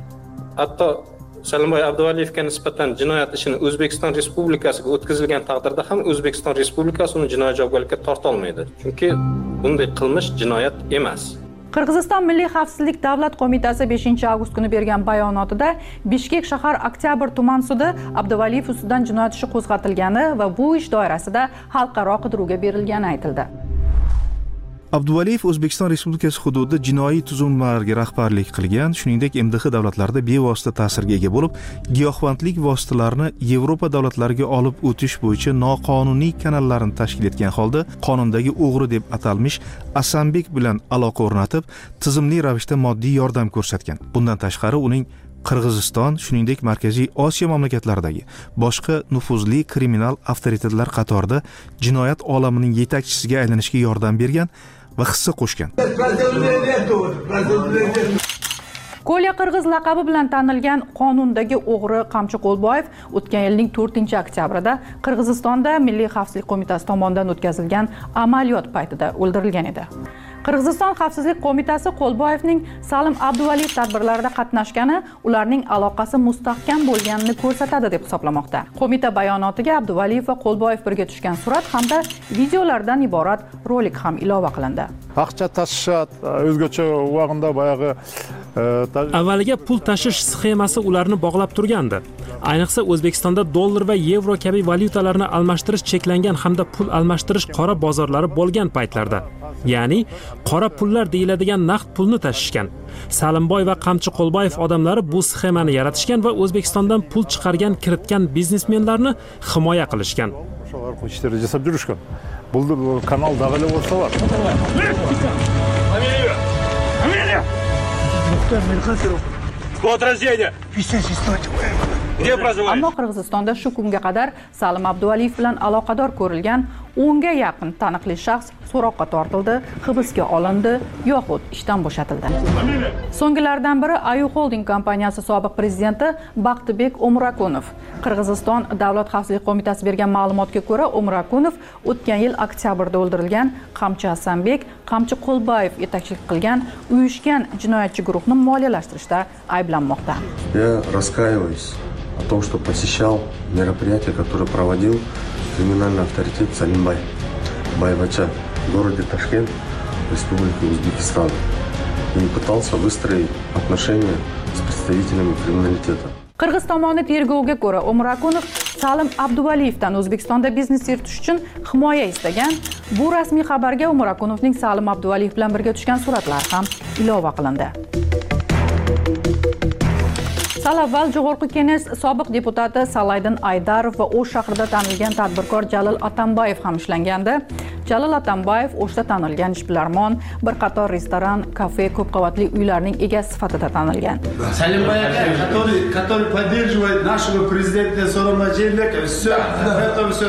Hatto Salimboy Abduvaliyevga nisbatan jinoyat ishini O'zbekiston Respublikasiga o'tkazilgan taqdirda ham O'zbekiston Respublikasi uni jinoiy javobgarlikka torta olmaydi. Chunki bunday qilmish jinoyat emas. Qirg'iziston Milliy xavfsizlik davlat qo'mitasi 5-avgust kuni bergan bayonotida Bishkek shahar Oktyabr tuman sudi Abduvaliyev ustidan jinoyat ishi qo'zg'atilgani va bu ish doirasida xalqaro qidiruvga berilgani aytildi. Abduvaliyev O'zbekiston Respublikasi hududida jinoiy tuzilmalarga rahbarlik qilgan, shuningdek MDH davlatlarida bevosita ta'sirga ega bo'lib, giyohvandlik vositalarini Yevropa davlatlariga olib o'tish bo'yicha noqonuniy kanallarni tashkil etgan holda qonundagi o'g'ri deb atalmish Asanbek bilan aloqa o'rnatib, tizimli ravishda moddiy yordam ko'rsatgan. Bundan tashqari uning Qirg'iziston, shuningdek Markaziy Osiyo mamlakatlaridagi boshqa nufuzli kriminal avtoritetlar qatorida jinoyat olamining yetakchisiga aylanishga yordam bergan va hissa qo'shgan. Kolya Qirg'iz laqabi bilan tanilgan qonundagi o'g'ri Qamchi Qo'lboyev o'tgan yilning 4-oktyabrida Qirg'izistonda Milliy xavfsizlik qo'mitasi tomonidan o'tkazilgan amaliyot paytida o'ldirilgan edi. Qirg'iziston Xavfsizlik qo'mitasi Qo'lboyevning Salim Abduvaliyev tadbirlarida qatnashgani ularning aloqasi mustahkam bo'lganini ko'rsatadi deb hisoblamoqda. Qo'mita bayonotiga Abduvaliyev va Qo'lboyev birga tushgan surat hamda videolardan iborat rolik ham ilova qilindi. Aqcha tashishad, o'zgacha vaqtda boyagi avvaliga pul tashish sxemasi ularni bog'lab turgandi. Ayniqsa O'zbekistonda dollar va yevro kabi valyutalarni almashtirish cheklangan hamda pul almashtirish qora bozorlari bo'lgan paytlarda. Ya'ni qora pullar deyiladigan naqd pulni tashishgan. Salimboy va Qamchi Qo'lboyev odamlari bu sxemani yaratishgan va O'zbekistondan pul chiqargan, kiritgan biznesmenlarni himoya qilishgan. Jasab yurishgan. Bu kanal dag'ili bo'lsa var. Подразделение! Висите, стойте! Ammo Qirg'izistonda shu kunga qadar Salim Abduvaliyev bilan aloqador ko'rilgan 10 ga yaqin taniqli shaxs so'roqqa tortildi, hibsga olindi yoxud ishdan bo'shatildi. So'nggilardan biri Ayu Holding kompaniyasi sobiq prezidenti Baxtibek Umrakunov. Qirg'iziston Davlat xavfsizlik qo'mitasi bergan ma'lumotga ko'ra, Umrakunov o'tgan yil oktyabrda o'ldirilgan Qamchi Hasanbek, Qamchi Qo'lbayev yetakchilik qilgan uyushgan jinoyatchi guruhni moliyalashtirishda ayblanmoqda. Я раскаиваюсь о том, что посещал мероприятие, которое проводил криминальный авторитет Салимбай Байбача в городе Ташкент, Республики Узбекистан, и пытался выстроить отношения с представителями криминалитета. Qirg'iz tomoni tergovga ko'ra, Umrakunov Salim Abduvaliyevdan O'zbekistonda biznes yuritish uchun himoya istagan. Bu rasmiy xabarga Umrakunovning Salim Abduvaliyev bilan birga tushgan suratlar ham ilova qilindi. Sal avval Jug'urqi Kenges sobiq deputati Salaydin Aydarov va O'sh shahrida tanilgan tadbirkor Jalil Atambayev ham ushlangandi. Jalil Atambayev O'shda tanilgan ishbilarmon, bir qator restoran, kafe, ko'p qavatli uylarning egasi sifatida tanilgan. Salimboy aka, который поддерживает нашего президента Соломона Jeymbekova. Это все.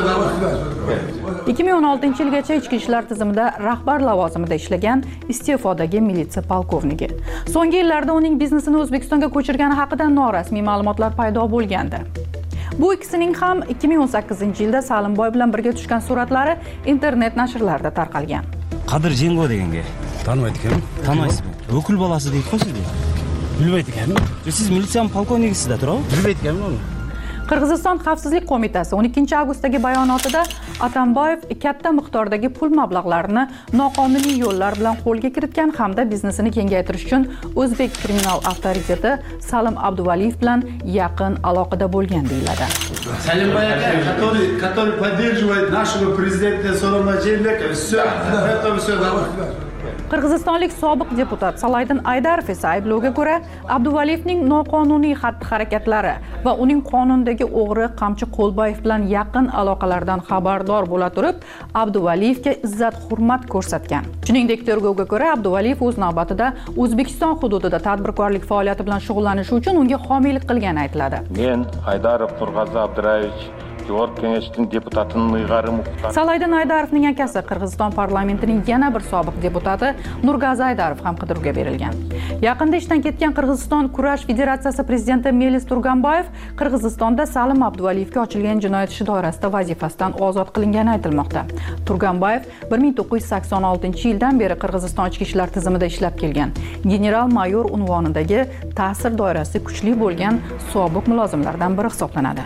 2016 yilgacha ichki ishlar tizimida rahbar lavozimida ishlagan iste'fodagi militsiya polkovniki. So'nggi yillarda uning biznesini O'zbekistonga ko'chirgani haqida norasmiy ma'lumotlar paydo bo'lgandi. Bu ikkisining ham 2018-yilda Salimboy bilan birga tushgan suratlari internet nashrlarida tarqalgan. Qadir Jengo deganga tanimaydi ekanmi? Tanimaysizmi? O'kil bolasi deydi qo'shildi. Bilmaydi ekanmi? Siz militsiya polkovnigisizda turib? Bilmaydi ekanmi uni? Qirg'iziston Xavfsizlik qo'mitasi 12 avgustdagi bayonotida Atambayev katta miqdordagi pul mablag'larini noqonuniy yo'llar bilan qo'lga kiritgan hamda biznesini kengaytirish uchun o'zbek kriminal avtoriteti Salim Abduvaliyev bilan yaqin aloqada bo'lgan deyiladi. Salimboy aka, который поддерживает нашего президента Соломона Jeymbekova. Это все. Qirg'izistonlik sobiq deputat Salaydin Aydarov esa ayblovga ko'ra Abduvaliyevning noqonuniy xatti-harakatlari va uning qonundagi o'g'ri Qamchi Qo'lbayev bilan yaqin aloqalardan xabardor bo'la turib, Abduvaliyevga izzat-hurmat ko'rsatgan. Shuningdek, tergovga ko'ra Abduvaliyev o'z navbatida O'zbekiston hududida tadbirkorlik faoliyati bilan shug'ullanishi uchun unga homiylik qilgani aytiladi. Men Aydarov Turg'azi Abdurayevich Jug'urqi Kengesning deputatining ilg'ari muxtar. Salaydin Aydarovning akasi Qirg'iziston parlamentining yana bir sobiq deputati Nurgazi Aydarov ham qidiruvga berilgan. Yaqinda ishdan ketgan Qirg'iziston kurash federatsiyasi prezidenti Melis Turganbayev Qirg'izistonda Salim Abduvalievga ochilgan jinoyat ishi doirasida vazifasidan ozod qilingani aytilmoqda. Turganbayev 1986-yildan beri Qirg'iziston ichki ishlar tizimida ishlab kelgan. General-mayor unvonidagi ta'sir doirasi kuchli bo'lgan sobiq mulozimlardan biri hisoblanadi.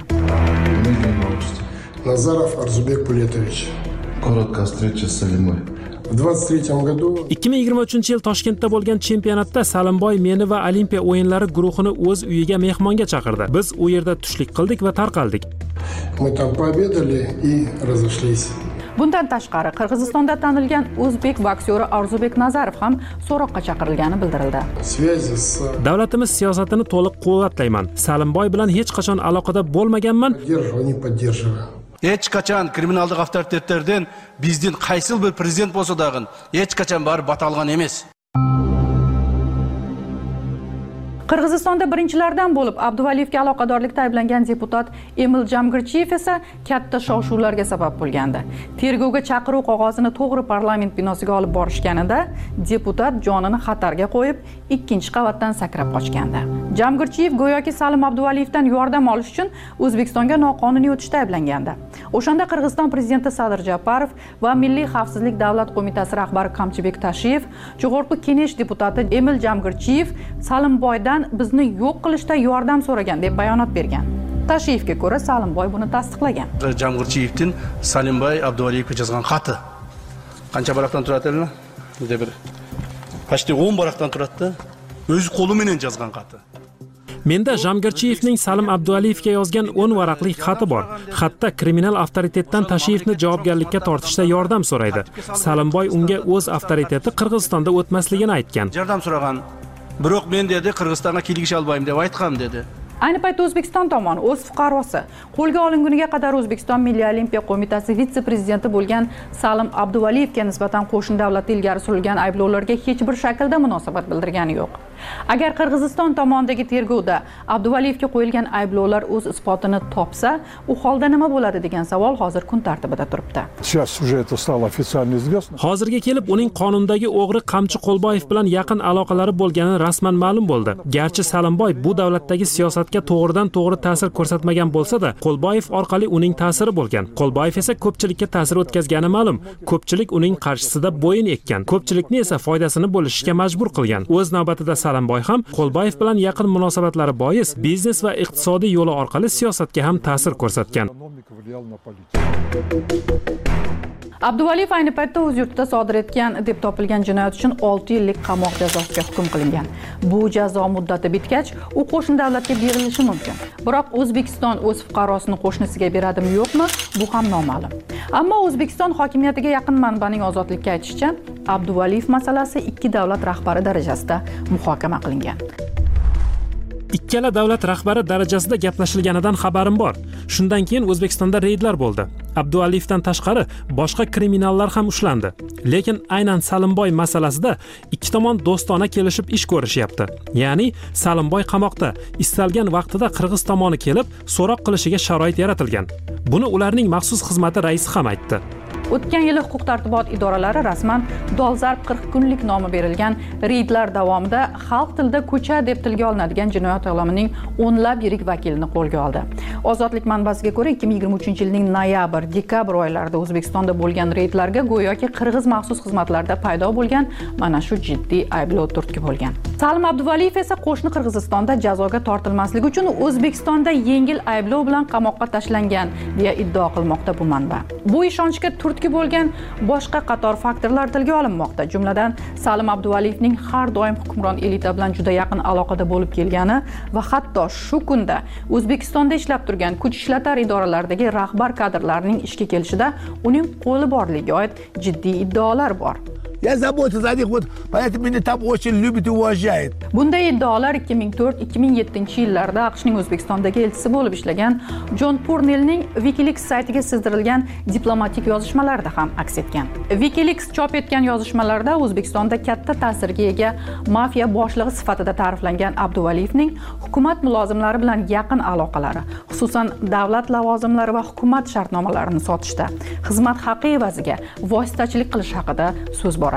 Nazarov Arzubek Puletovich. Короткая встреча с Салимой. В 23 году 2023-yil Toshkentda bo'lgan chempionatda Salimboy meni va Olimpiya o'yinlari guruhini o'z uyiga mehmonga chaqirdi. Biz u yerda tushlik qildik va tarqaldik. Мы там пообедали и разошлись. Bundan tashqari Qirg'izistonda tanilgan o'zbek bokseri Arzubek Nazarov ham so'roqqa chaqirilgani bildirildi. Davlatimiz siyosatini to'liq quvvatlayman. Salimboy bilan hech qachon aloqada bo'lmaganman. Hech qachon kriminallik avtoritetlardan bizden qaysil bir prezident bo'lsa dag'in hech qachon barib batalgan emas. Qirg'izistonda birinchilardan bo'lib Abduvaliyevga aloqadorlikda ayblangan deputat Emil Jamgirchiyev esa katta shov-shuvlarga sabab bo'lgandi. Tergovga chaqiruv qog'ozini to'g'ri parlament binosiga olib borishganida deputat jonini xatarga qo'yib, ikkinchi qavatdan sakrab qochgandi. Jamgirchiyev go'yoki Salim Abduvaliyevdan yordam olish uchun O'zbekistonga noqonuniy o'tishda ayblangandi. O'shanda Qirg'iziston prezidenti Sadir Japarov va Milliy xavfsizlik davlat qo'mitasi rahbari Qamchibek Tashiyev, Jug'urqi Kenges deputati Emil Jamgirchiyev Salimboydan bizni yo'q qilishda yordam so'ragan deb bayonot bergan. Tashiyevga ko'ra Salimboy buni tasdiqlagan. Jamgirchiyevdan Salimboy Abduvaliyevga yozgan xati qancha baroqdan turadi? Juda bir почти 10 baroqdan turadi. O'z qo'li bilan yozgan xati. Menda Jamgirchiyevning Salim Abduvaliyevga yozgan 10 varaqli xati bor. Xatda kriminal avtoritetdan Tashiyevni javobgarlikka tortishda yordam so'raydi. Salimboy unga o'z avtoriteti Qirg'izistonda o'tmasligini aytgan. Yordam so'ragan. Biroq men dedi Qirg'izistonga kelishga olmayman deb aytgan dedi. Ayni paytda O'zbekiston tomoni o'z fuqarosi qo'lga olinguniga qadar O'zbekiston Milliy olimpiya qo'mitasi vitse-prezidenti bo'lgan Salim Abduvaliyevga nisbatan qo'shni davlatda ilgari surilgan ayblovlarga hech bir shaklda munosabat bildirgani yo'q. Agar Qirg'iziston tomonidagi tergovda Abduvaliyevga qo'yilgan ayblovlar o'z isbotini topsa, u holda nima bo'ladi degan savol hozir kun tartibida turibdi. Hozirga kelib uning qonundagi o'g'ri Qamchi Qo'lboyev bilan yaqin aloqalari bo'lgani rasman ma'lum bo'ldi. Garchi Salimboy bu davlatdagi siyosatga to'g'ridan-to'g'ri ta'sir ko'rsatmagan bo'lsa-da, Qo'lboyev orqali uning ta'siri bo'lgan. Qo'lboyev esa ko'pchilikka ta'sir o'tkazgani ma'lum. Ko'pchilik uning qarshisida bo'yin ekkan. Ko'pchilikni esa foydasini bo'lishishga majbur qilgan. O'z navbatida Salimboy ham Qo'lboyev bilan yaqin munosabatlari bois biznes va iqtisodiy yo'li orqali siyosatga ham ta'sir ko'rsatgan. Abduvaliyev ayni paytda o'z yurtida sodir etgan deb topilgan jinoyat uchun 6 yillik qamoq jazosiga hukm qilingan. Bu jazo muddati bitgach, u qo'shni davlatga berilishi mumkin. Biroq O'zbekiston o'z fuqarosini qo'shnisiga beradimi, yo'qmi, bu ham noma'lum. Ammo O'zbekiston hokimiyatiga yaqin manbaning ozodlikka aytishicha, Abduvaliyev masalasi ikki davlat rahbari darajasida muhokama qilingan. Ikkala davlat rahbari darajasida gaplashilganidan xabarim bor. Shundan keyin O'zbekistonda reydlar bo'ldi. Abduvaliyevdan tashqari boshqa kriminallar ham ushlandi. Lekin aynan Salimboy masalasida ikki tomon do'stona kelishib ish ko'rishyapti. Ya'ni Salimboy qamoqda, istalgan vaqtida Qirg'iz tomoni kelib, so'roq qilishiga sharoit yaratilgan. Buni ularning maxsus xizmati raisi ham aytdi. O'tgan yili huquq-tartibot idoralari rasman Dolzarb 40 kunlik nomi berilgan reydlar davomida xalq tilida ko'cha deb tilga olinadigan jinoyat olamining o'nlab yirik vakilini qo'lga oldi. Ozodlik manbasiga ko'ra 2023-yilning noyabr-dekabr oylarida O'zbekistonda bo'lgan reydlarga go'yoki Qirg'iz maxsus xizmatlarida paydo bo'lgan mana shu jiddiy ayblov turtki bo'lgan. Salim Abduvaliyev esa qo'shni Qirg'izistonda jazoga tortilmasligi uchun O'zbekistonda yengil ayblov bilan qamoqqa tashlangan deya iddao qilmoqda bu manba. Bu ishonchga turtki bo'lgan boshqa qator faktorlar tilga olinmoqda. Jumladan Salim Abduvaliyevning har doim hukmron elita bilan juda yaqin aloqada bo'lib kelgani va hatto shu kunda O'zbekistonda ishlab turgan kuch ishlatar idoralaridagi rahbar kadrlarning ishga kelishida uning qo'li borligiga oid jiddiy iddaolar bor. Я заботаюсь за них, вот поэтому меня там очень любят и уважают. Bunday iddaolar 2004-2007 yillarda AQShning O'zbekistondagi elchisi bo'lib ishlagan Jon Purnellning WikiLeaks saytiga sizdirilgan diplomatik yozishmalarida ham aks etgan. WikiLeaks chop etgan yozishmalarda O'zbekistonda katta ta'sirga ega mafiya boshlig'i sifatida ta'riflangan Abduvaliyevning hukumat mulozimlari bilan yaqin aloqalari, xususan davlat lavozimlari va hukumat shartnomalarini sotishda, xizmat haqqi evaziga vositachilik qilish haqida so'z bor.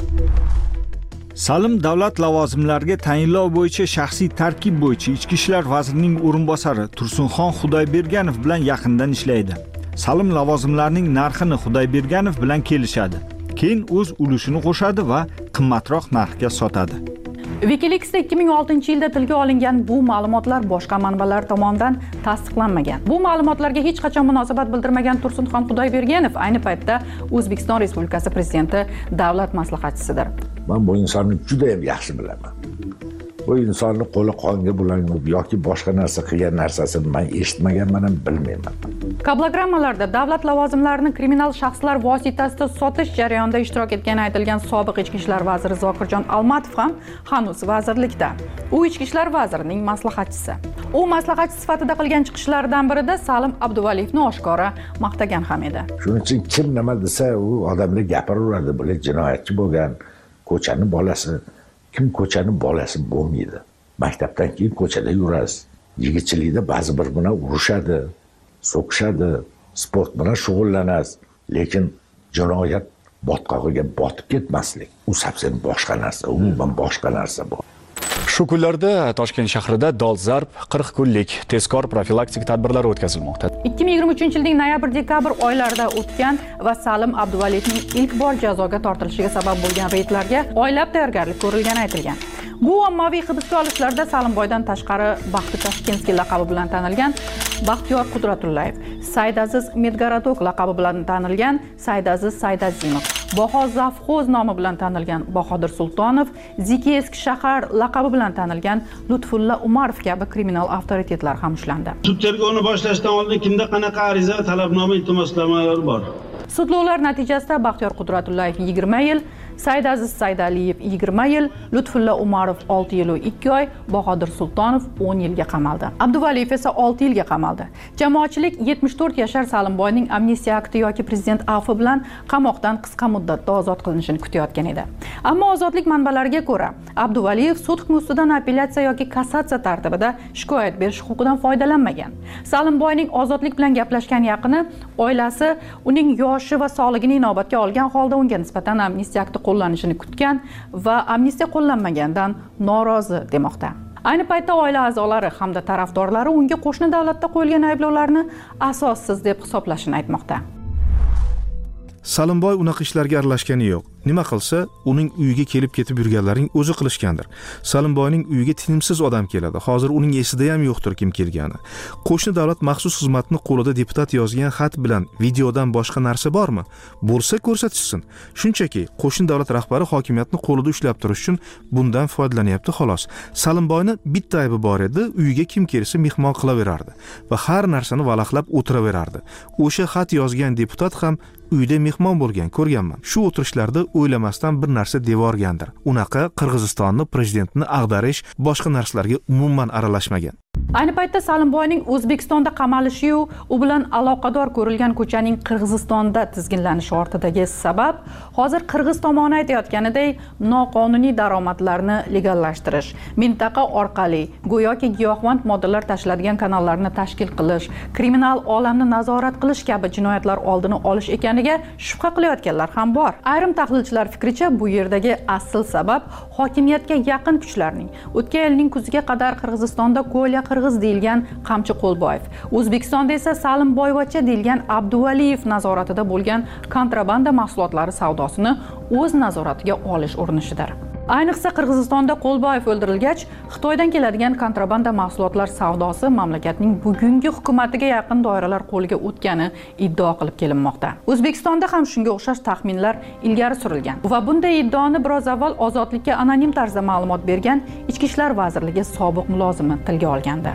Salim davlat lavozimlariga tayinlov bo'yicha shaxsiy tarkib bo'yicha Ichki ishlar vazirining o'rinbosari Tursunxon Xudoyberganov bilan yaqindan ishlaydi. Salim lavozimlarining narxini Xudoyberganov bilan kelishadi. Keyin o'z ulushini qo'shadi va qimmatroq narxga sotadi. WikiLeaksda 2006-yilda tilga olingan bu ma'lumotlar boshqa manbalar tomonidan tasdiqlanmagan. Bu ma'lumotlarga hech qachon munosabat bildirmagan Tursunxon Xudoyberganov ayni paytda O'zbekiston Respublikasi prezidenti davlat maslahatchisidir. Men bu insonni juda ham yaxshi bilaman. Bu insonni qo'li qonga bulanib yoki boshqa narsa qilgan narsasini men eshitmaganman ham bilmayman. Kablogrammalarda davlat lavozimlarini kriminal shaxslar vositasida sotish jarayonida ishtirok etgani aytilgan sobiq ichki ishlar vaziri Zokirjon Almatov ham hanuz vazirlikda. U ichki ishlar vazirining maslahatchisi. U maslahatchi sifatida qilgan chiqishlaridan birida Salim Abduvaliyevni oshkora maqtagan ham edi. Shuning uchun kim nima desa u odamlar gapiraveradi, bular jinoyatchi bo'lgan, ko'chani bolasi. Kim ko'chani bolasi bo'lmaydi. Maktabdan keyin ko'chada yurasiz. Yigitchilikda ba'zi bir bilan urushadi, so'kishadi, sport bilan shug'ullanasiz. Lekin jinoyat botqog'iga botib ketmaslik. U совсем boshqa narsa, umuman boshqa narsa bu. Shu kunlarda Toshkent shahrida dolzarb 40 kunlik tezkor profilaktik tadbirlar o'tkazilmoqda. 2023-yilning noyabr-dekabr oylarida o'tgan va Salim Abduvaliyevning ilk bor jazoga tortilishiga sabab bo'lgan reydlarga oylab tayyorgarlik ko'rilgani aytilgan. Bu ommaviy hibsga olishlarda Salimboydan tashqari Baxti Toshkentskiy laqabi bilan tanilgan Baxtiyor Qudratullayev, Saydaziz Medgarodok laqabi bilan tanilgan Saydaziz Saydazimov, Baho Zavxoz nomi bilan tanilgan Bahodir Sultonov, Zikiyevskiy shahar laqabi bilan tanilgan Lutfulla Umarov kabi kriminal avtoritetlar ham ushlandi. Sud tergovini boshlashdan oldin kimda qanaqa ariza, talabnoma, iltimosnomalar bor? Sudlovlar natijasida Baxtiyor Qudratullayev 20 yil, Saydaziz Saydaliyev 20 yil, Lutfulla Umarov 6 yil 2 oy, Bahodir Sultonov 10 yilga qamaldi. Abduvaliyev esa 6 yilga qamaldi. Jamoatchilik 74 yashar Salimboyning amnistiya akti yoki prezident afvi bilan qamoqdan qisqa muddatda ozod qilinishini kutayotgan edi. Ammo ozodlik manbalariga ko'ra, Abduvaliyev sud hukmi ustidan apellyatsiya yoki kassatsiya tartibida shikoyat berish huquqidan foydalanmagan. Salimboyning ozodlik bilan gaplashgan yaqini oilasi uning yoshi va sog'ligini inobatga olgan holda unga nisbatan amnistiya akti qo'llanishini kutgan va amnistiya qo'llanmagandan norozi demoqda. Ayni paytda oila a'zolari hamda tarafdorlari unga qo'shni davlatda qo'yilgan ayblovlarni asossiz deb hisoblashini aytmoqda. Salimboy unaqa ishlarga aralashgani yo'q. Nima qilsa, uning uyiga kelib ketib yurganlarning o'zi qilishgandir. Salimboyning uyiga tinimsiz odam keladi. Hozir uning esida ham yo'qdir kim kelgani. Qo'shni davlat maxsus xizmatni qo'lida deputat yozgan xat bilan videodan boshqa narsa bormi? Bo'lsa ko'rsatishsin. Shunchaki qo'shni davlat rahbari hokimiyatni qo'lida ushlab turish uchun bundan foydalanyapti xolos. Salimboyni bitta aybi bor edi, uyiga kim kelsa mehmon qilaverardi va har narsani valaqlab o'tiraverardi. O'sha xat yozgan deputat ham uyda mehmon bo'lgan, ko'rganman. Shu o'tirishlarda o'ylamasdan bir narsa devorgandir. Unaqa Qirg'izistonni prezidentini ag'darish, boshqa narsalarga umuman aralashmagan. Ayni paytda Salimboyning O'zbekistonda qamalishi-yu, u bilan aloqador ko'rilgan ko'chaning Qirg'izistonda tizginlanishi ortidagi sabab hozir Qirg'iz tomoni aytayotganidek noqonuniy daromadlarni legallashtirish, mintaqa orqali go'yoki giyohvand moddalar tashlanadigan kanallarni tashkil qilish, kriminal olamni nazorat qilish kabi jinoyatlar oldini olish ekaniga shubha qilayotganlar ham bor. Ayrim tahlilchilar fikricha, bu yerdagi asl sabab hokimiyatga yaqin kuchlarning o'tgan yilning kuziga qadar Qirg'izistonda Ko'lya Qirg'iz deyilgan Qamchi Qo'lboyev, O'zbekistonda esa Salimboyvacha deyilgan Abduvaliyev nazoratida bo'lgan kontrabanda mahsulotlari savdosini o'z nazoratiga olish urinishidir. Ayniqsa Qirg'izistonda Qo'lboyev o'ldirilgach, Xitoydan keladigan kontrabanda mahsulotlar savdosi mamlakatning bugungi hukumatiga yaqin doiralar qo'liga o'tgani iddao qilib kelinmoqda. O'zbekistonda ham shunga o'xshash taxminlar ilgari surilgan va bunday iddaoni biroz avval Ozodlikka anonim tarzda ma'lumot bergan Ichki ishlar vazirligi sobiq mulozimi tilga olgandi.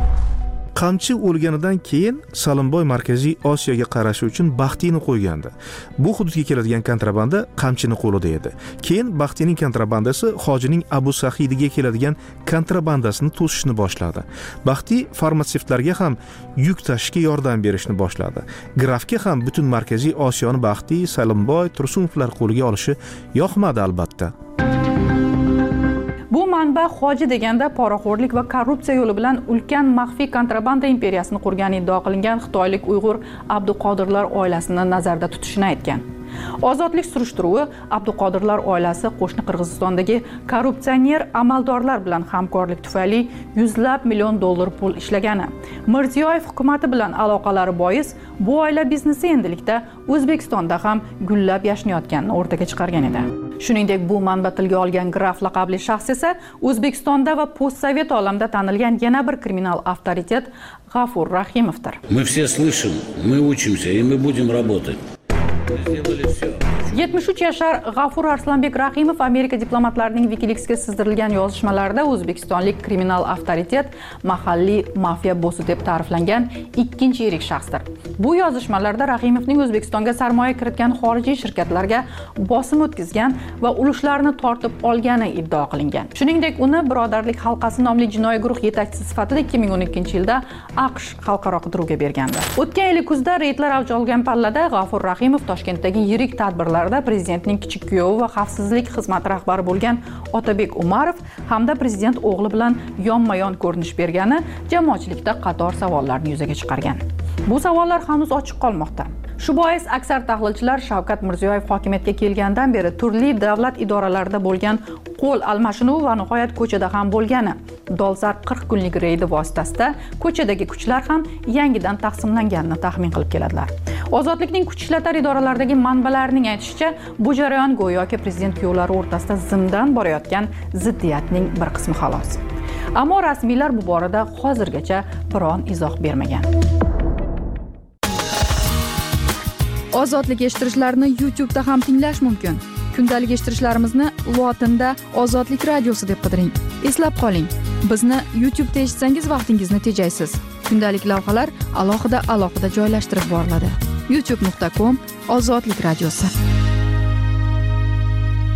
Qamchi o'lganidan keyin Salimboy Markaziy Osiyoga qarashi uchun Baxtiyni qo'ygandi. Bu hududga keladigan kontrabanda Qamchini qo'lida edi. Keyin Baxtiyning kontrabandasi Hojining Abu Sahidiga keladigan kontrabandasini to'sishni boshladi. Baxtiy farmatsevtlarga ham yuk tashishga yordam berishni boshladi. Grafga ham butun Markaziy Osiyoni Baxtiy, Salimboy, Tursunovlar qo'liga olishi yoqmadi albatta. Bu manba Hoji deganda poraxo'rlik va korrupsiya yo'li bilan ulkan maxfiy kontrabanda imperiyasini qurgani iddao qilingan xitoylik Uyg'ur Abduqodirlar oilasini nazarda tutishini aytgan. Ozodlik surishtiruvi Abduqodirlar oilasi qo'shni Qirg'izistondagi korrupsioner amaldorlar bilan hamkorlik tufayli $100 million pul ishlagani, Mirziyoyev hukumati bilan aloqalari bois bu oila biznesi endilikda O'zbekistonda ham gullab yashnayotganini o'rtaga chiqargan edi. Shuningdek, bu manba tilga olgan Graf laqabli shaxs esa O'zbekistonda va postsovet olamda tanilgan yana bir kriminal avtoritet G'afur Rahimovdir. Мы все слышим, мы учимся и мы будем работать. 73 yashar G'afur Arslanbek Rahimov Amerika diplomatlarining WikiLeaksga sizdirilgan yozishmalarida o'zbekistonlik kriminal avtoritet mahalliy mafiya bossi deb ta'riflangan ikkinchi yirik shaxsdir. Bu yozishmalarda Rahimovning O'zbekistonga sarmoya kiritgan xorijiy shirkatlarga bosim o'tkazgan va ulushlarni tortib olgani iddao qilingan. Shuningdek, uni Birodarlik halqasi nomli jinoiy guruh yetakchisi sifatida 2012-yilda AQSh xalqaro qidiruvga bergandi. O'tgan yil kuzda reydlar avj olgan pallada G'afur Rahimov Toshkentdagi yirik tadbirlarda prezidentning kichik kuyovi va xavfsizlik xizmati rahbari bo'lgan Otabek Umarov hamda prezident o'g'li bilan yonma-yon ko'rinish bergani jamoatchilikda qator savollarni yuzaga chiqargan. Bu savollar hanuz ochiq qolmoqda. Shu bois aksar tahlilchilar Shavkat Mirziyoyev hokimiyatga kelgandan beri turli davlat idoralarida bo'lgan qo'l almashinuvi va nihoyat ko'chada ham bo'lgani, dolzarb 40 kunlik reydi vositasida ko'chadagi kuchlar ham yangidan taqsimlanganini taxmin qilib keladilar. Ozodlikning kuch ishlatar idoralaridagi manbalarning aytishicha, bu jarayon go'yoki prezident kuyovlari o'rtasida zimdan borayotgan ziddiyatning bir qismi xolos. Ammo rasmiylar bu borada hozirgacha biron izoh bermagan. Ozodlik eshittirishlarni YouTube'da ham tinglash mumkin. Kundalik eshittirishlarimizni lotinda Ozodlik radiosi deb qidiring. Eslab qoling, bizni YouTube'da eshitsangiz vaqtingizni tejaysiz. Kundalik lavhalar alohida joylashtirib boriladi. youtube.com Ozodlik radiosi.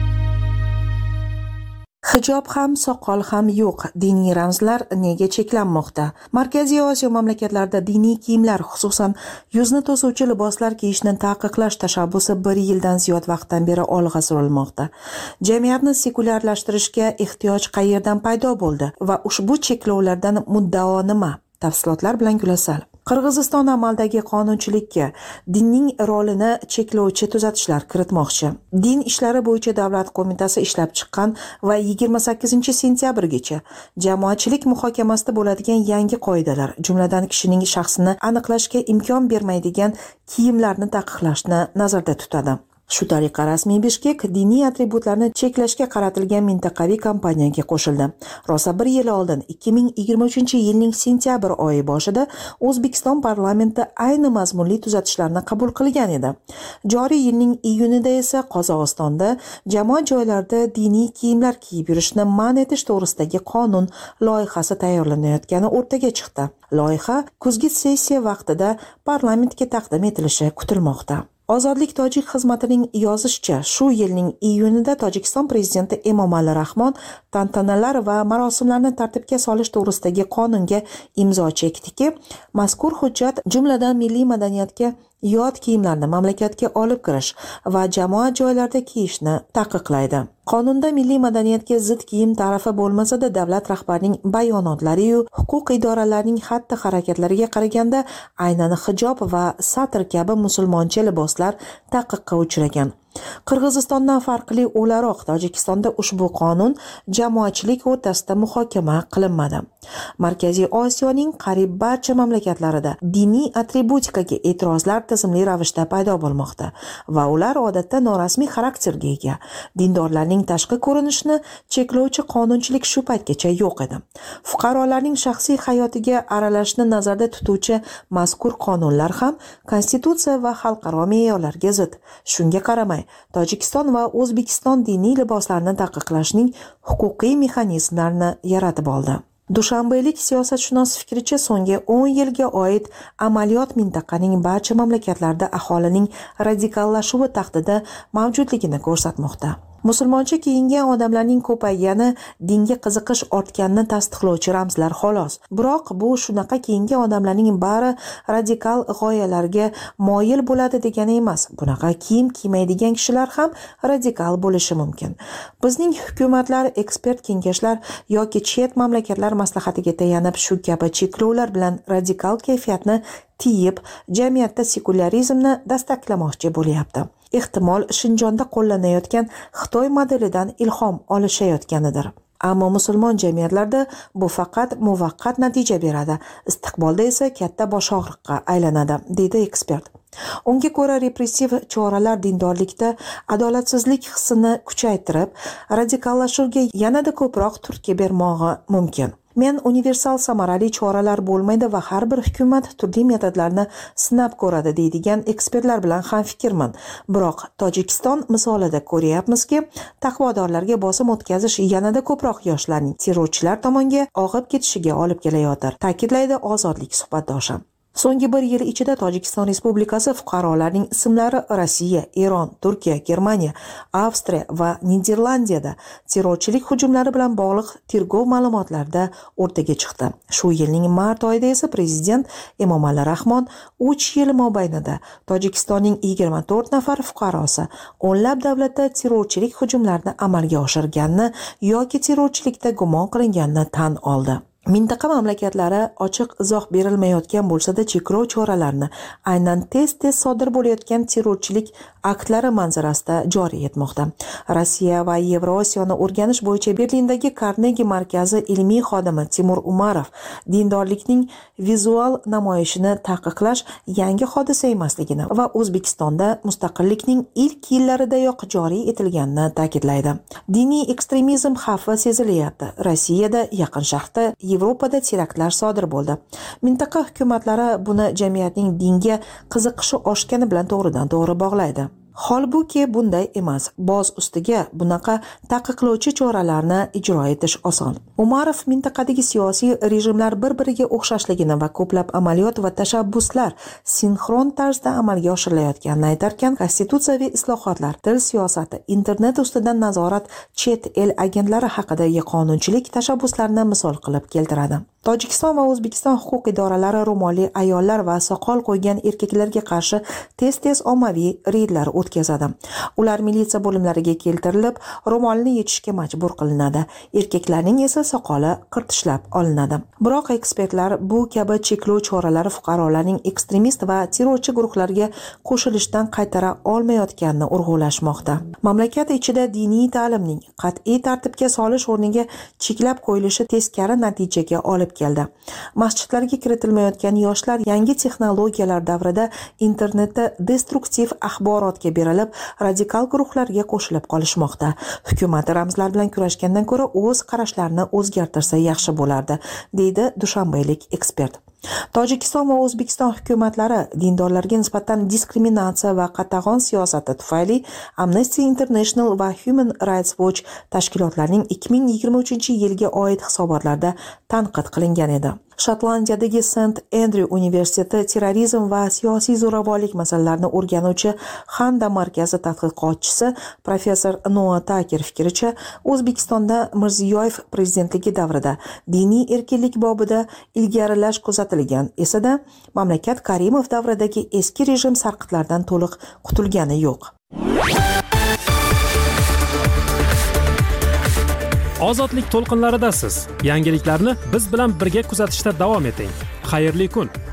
Hijob ham, soqol ham yo'q. Diniy ramzlar nega cheklanmoqda? Markaziy Osiyo mamlakatlarida diniy kiyimlar, xususan yuzni to'suvchi liboslar kiyishni taqiqlash tashabbusi 1 yildan ziyod vaqtdan beri olg'a surilmoqda. Jamiyatni sekulyarlashtirishga ehtiyoj qayerdan paydo bo'ldi va ushbu cheklovlardan muddao nima? Tafsilotlar bilan Gulasal. Qirg'iziston amaldagi qonunchilikka dinning rolini cheklovchi tuzatishlar kiritmoqchi. Din ishlari bo'yicha davlat qo'mitasi ishlab chiqqan va 28-sentyabrgacha jamoatchilik muhokamasida bo'ladigan yangi qoidalar, jumladan kishining shaxsini aniqlashga imkon bermaydigan kiyimlarni taqiqlashni nazarda tutadi. Shu tariqa rasmiy Bishkek diniy atributlarni cheklashga qaratilgan mintaqaviy kampaniyaga qo'shildi. Rosa 1 yil oldin 2023-yilning sentyabr oyi boshida O'zbekiston parlamenti ayni mazmunli tuzatishlarni qabul qilgan edi. Joriy yilning iyunida esa Qozog'istonda jamoat joylarida diniy kiyimlar kiyib yurishni man etish to'g'risidagi qonun loyihasi tayyorlanayotgani o'rtaga chiqdi. Loyiha kuzgi sessiya vaqtida parlamentga taqdim etilishi kutilmoqda. Ozodlik tojik xizmatining yozishicha, shu yilning iyunida Tojikiston prezidenti Emomali Rahmon tantanalar va marosimlarni tartibga solish to'g'risidagi qonunga imzo chekdiki, mazkur hujjat jumladan milliy madaniyatga yot kiyimlarni mamlakatga olib kirish va jamoat joylarida kiyishni taqiqlaydi. Qonunda milliy madaniyatga zid kiyim ta'rifi bo'lmasa-da, davlat rahbarining bayonotlari-yu huquq idoralarining xatti-harakatlariga qaraganda aynan hijob va satr kabi musulmoncha liboslar taqiqqa uchragan. Qirg'izistondan farqli o'laroq Tojikistonda ushbu qonun jamoatchilik o'rtasida muhokama qilinmadi. Markaziy Osiyoning qariyb barcha mamlakatlarida diniy atributikaga e'tirozlar tizimli ravishda paydo bo'lmoqda va ular odatda norasmiy xarakterga ega. Dindorlarning tashqi ko'rinishini cheklovchi qonunchilik shu paytgacha yo'q edi. Fuqarolarning shaxsiy hayotiga aralashishni nazarda tutuvchi mazkur qonunlar ham konstitutsiya va xalqaro me'yorlarga zid. Shunga qaramay, Tojikiston va O'zbekiston diniy liboslarni taqiqlashning huquqiy mexanizmlarini yaratib oldi. Dushanbelik siyosatshunos fikricha, so'nggi 10 yilga oid amaliyot mintaqaning barcha mamlakatlarida aholining radikallashuvi tahdidi mavjudligini ko'rsatmoqda. Musulmoncha kiyingan odamlarning ko'paygani dinga qiziqish ortganini tasdiqlovchi ramzlar xolos. Biroq bu shunaqa kiyingan odamlarning bari radikal g'oyalarga moyil bo'ladi degani emas. Bunaqa kiyim kiymaydigan kishilar ham radikal bo'lishi mumkin. Bizning hukumatlar, ekspert kengashlar yoki chet mamlakatlar maslahatiga tayanib shu kabi cheklovlar bilan radikal kayfiyatni tiyib, jamiyatda sekularizmni dastaklamoqchi bo'lyapti. Ehtimol Shinjonda qo'llanayotgan Xitoy modelidan ilhom olishayotganidir. Ammo musulmon jamiyatlarda bu faqat muvaqqat natija beradi, istiqbolda esa katta bosh og'riqqa aylanadi, deydi ekspert. Unga ko'ra, repressiv choralar dindorlikda adolatsizlik hissini kuchaytirib, radikallashuvga yanada ko'proq turtki bermog'i mumkin. Men universal samarali choralar bo'lmaydi va har bir hukumat turli metodlarni sinab ko'radi deydigan ekspertlar bilan ham fikrman. Biroq Tojikiston misolida ko'ryapmizki, taqvodorlarga bosim o'tkazish yanada ko'proq yoshlarning terrorchilar tomonga og'ib ketishiga olib kelayotir, ta'kidlaydi Ozodlik suhbatdoshi. So'nggi 1 yil ichida Tojikiston Respublikasi fuqarolarining ismlari Rossiya, Eron, Turkiya, Germaniya, Avstriya va Niderlandiyada terrorchilik hujumlari bilan bog'liq tergov ma'lumotlarida o'rtaga chiqdi. Shu yilning mart oyida esa prezident Emomali Rahmon 3 yil mobaynida Tojikistonning 24 nafar fuqarosi o'nlab davlatda terrorchilik hujumlarini amalga oshirganini yoki terrorchilikda gumon qilinganini tan oldi. Mintaqa mamlakatlari ochiq izoh berilmayotgan bo'lsa-da, cheklov choralarini aynan tez-tez sodir bo'layotgan terrorchilik aktlari manzarasida joriy etmoqda. Rossiya va Yevrosiyoni o'rganish bo'yicha Berlindagi Carnegie markazi ilmiy xodimi Timur Umarov dindorlikning vizual namoyishini taqiqlash yangi hodisa emasligini va O'zbekistonda mustaqillikning ilk yillaridayoq joriy etilganini ta'kidlaydi. Diniy ekstremizm xavfi sezilyapti. Rossiyada, Yaqin Sharqda, Yevropada teraktlar sodir bo'ldi. Mintaqa hukumatlari buni jamiyatning dinga qiziqishi oshgani bilan to'g'ridan to'g'ri bog'laydi. Holbuki bunday emas. Boz ustiga bunaqa taqiqlovchi choralarni ijro etish oson. Umarov mintaqadagi siyosiy rejimlar bir-biriga o'xshashligini va ko'plab amaliyot va tashabbuslar sinxron tarzda amalga oshirilayotganini aytarkan, konstitutsiyaviy islohotlar, til siyosati, internet ustidan nazorat, chet el agentlari haqidagi qonunchilik tashabbuslarini misol qilib keltiradi. Tojikiston va O'zbekiston huquq idoralari ro'molli ayollar va soqol qo'ygan erkaklarga qarshi tez-tez ommaviy reydlar o'tkazadi. Ular militsiya bo'limlariga keltirilib, ro'molni yechishga majbur qilinadi. Erkaklarning esa soqoli qirtishlab olinadi. Biroq ekspertlar bu kabi cheklov choralari fuqarolarning ekstremist va terrorchi guruhlarga qo'shilishdan qaytara olmayotganini urg'ulashmoqda. Mamlakat ichida diniy ta'limning qat'iy tartibga solish o'rniga cheklab qo'yilishi teskari natijaga olib keldi. Masjidlarga kiritilmayotgan yoshlar yangi texnologiyalar davrida internetda destruktiv axborotga berilib, radikal guruhlarga qo'shilib qolishmoqda. Hukumat ramzlar bilan kurashgandan ko'ra o'z qarashlarini o'zgartirsa yaxshi bo'lardi, deydi dushanbeylik ekspert. Tojikiston va O'zbekiston hukumatlari dindorlarga nisbatan diskriminatsiya va qatag'on siyosati tufayli Amnesty International va Human Rights Watch tashkilotlarining 2023-yilga oid hisobotlarda tanqid qilingan edi. Shotlandiyadagi St. Andrew universiteti terrorizm va siyosiy zo'ravonlik masalalarini o'rganuvchi Handa markazi tadqiqotchisi professor Noah Taker fikricha, O'zbekistonda Mirziyoyev prezidentligi davrida diniy erkinlik bobida ilgarilash kuzatilgan esa-da, mamlakat Karimov davridagi eski rejim sarqitlardan to'liq qutulgani yo'q. Ozodlik to'lqinlaridasiz. Yangiliklarni biz bilan birga kuzatishda davom eting. Xayrli kun.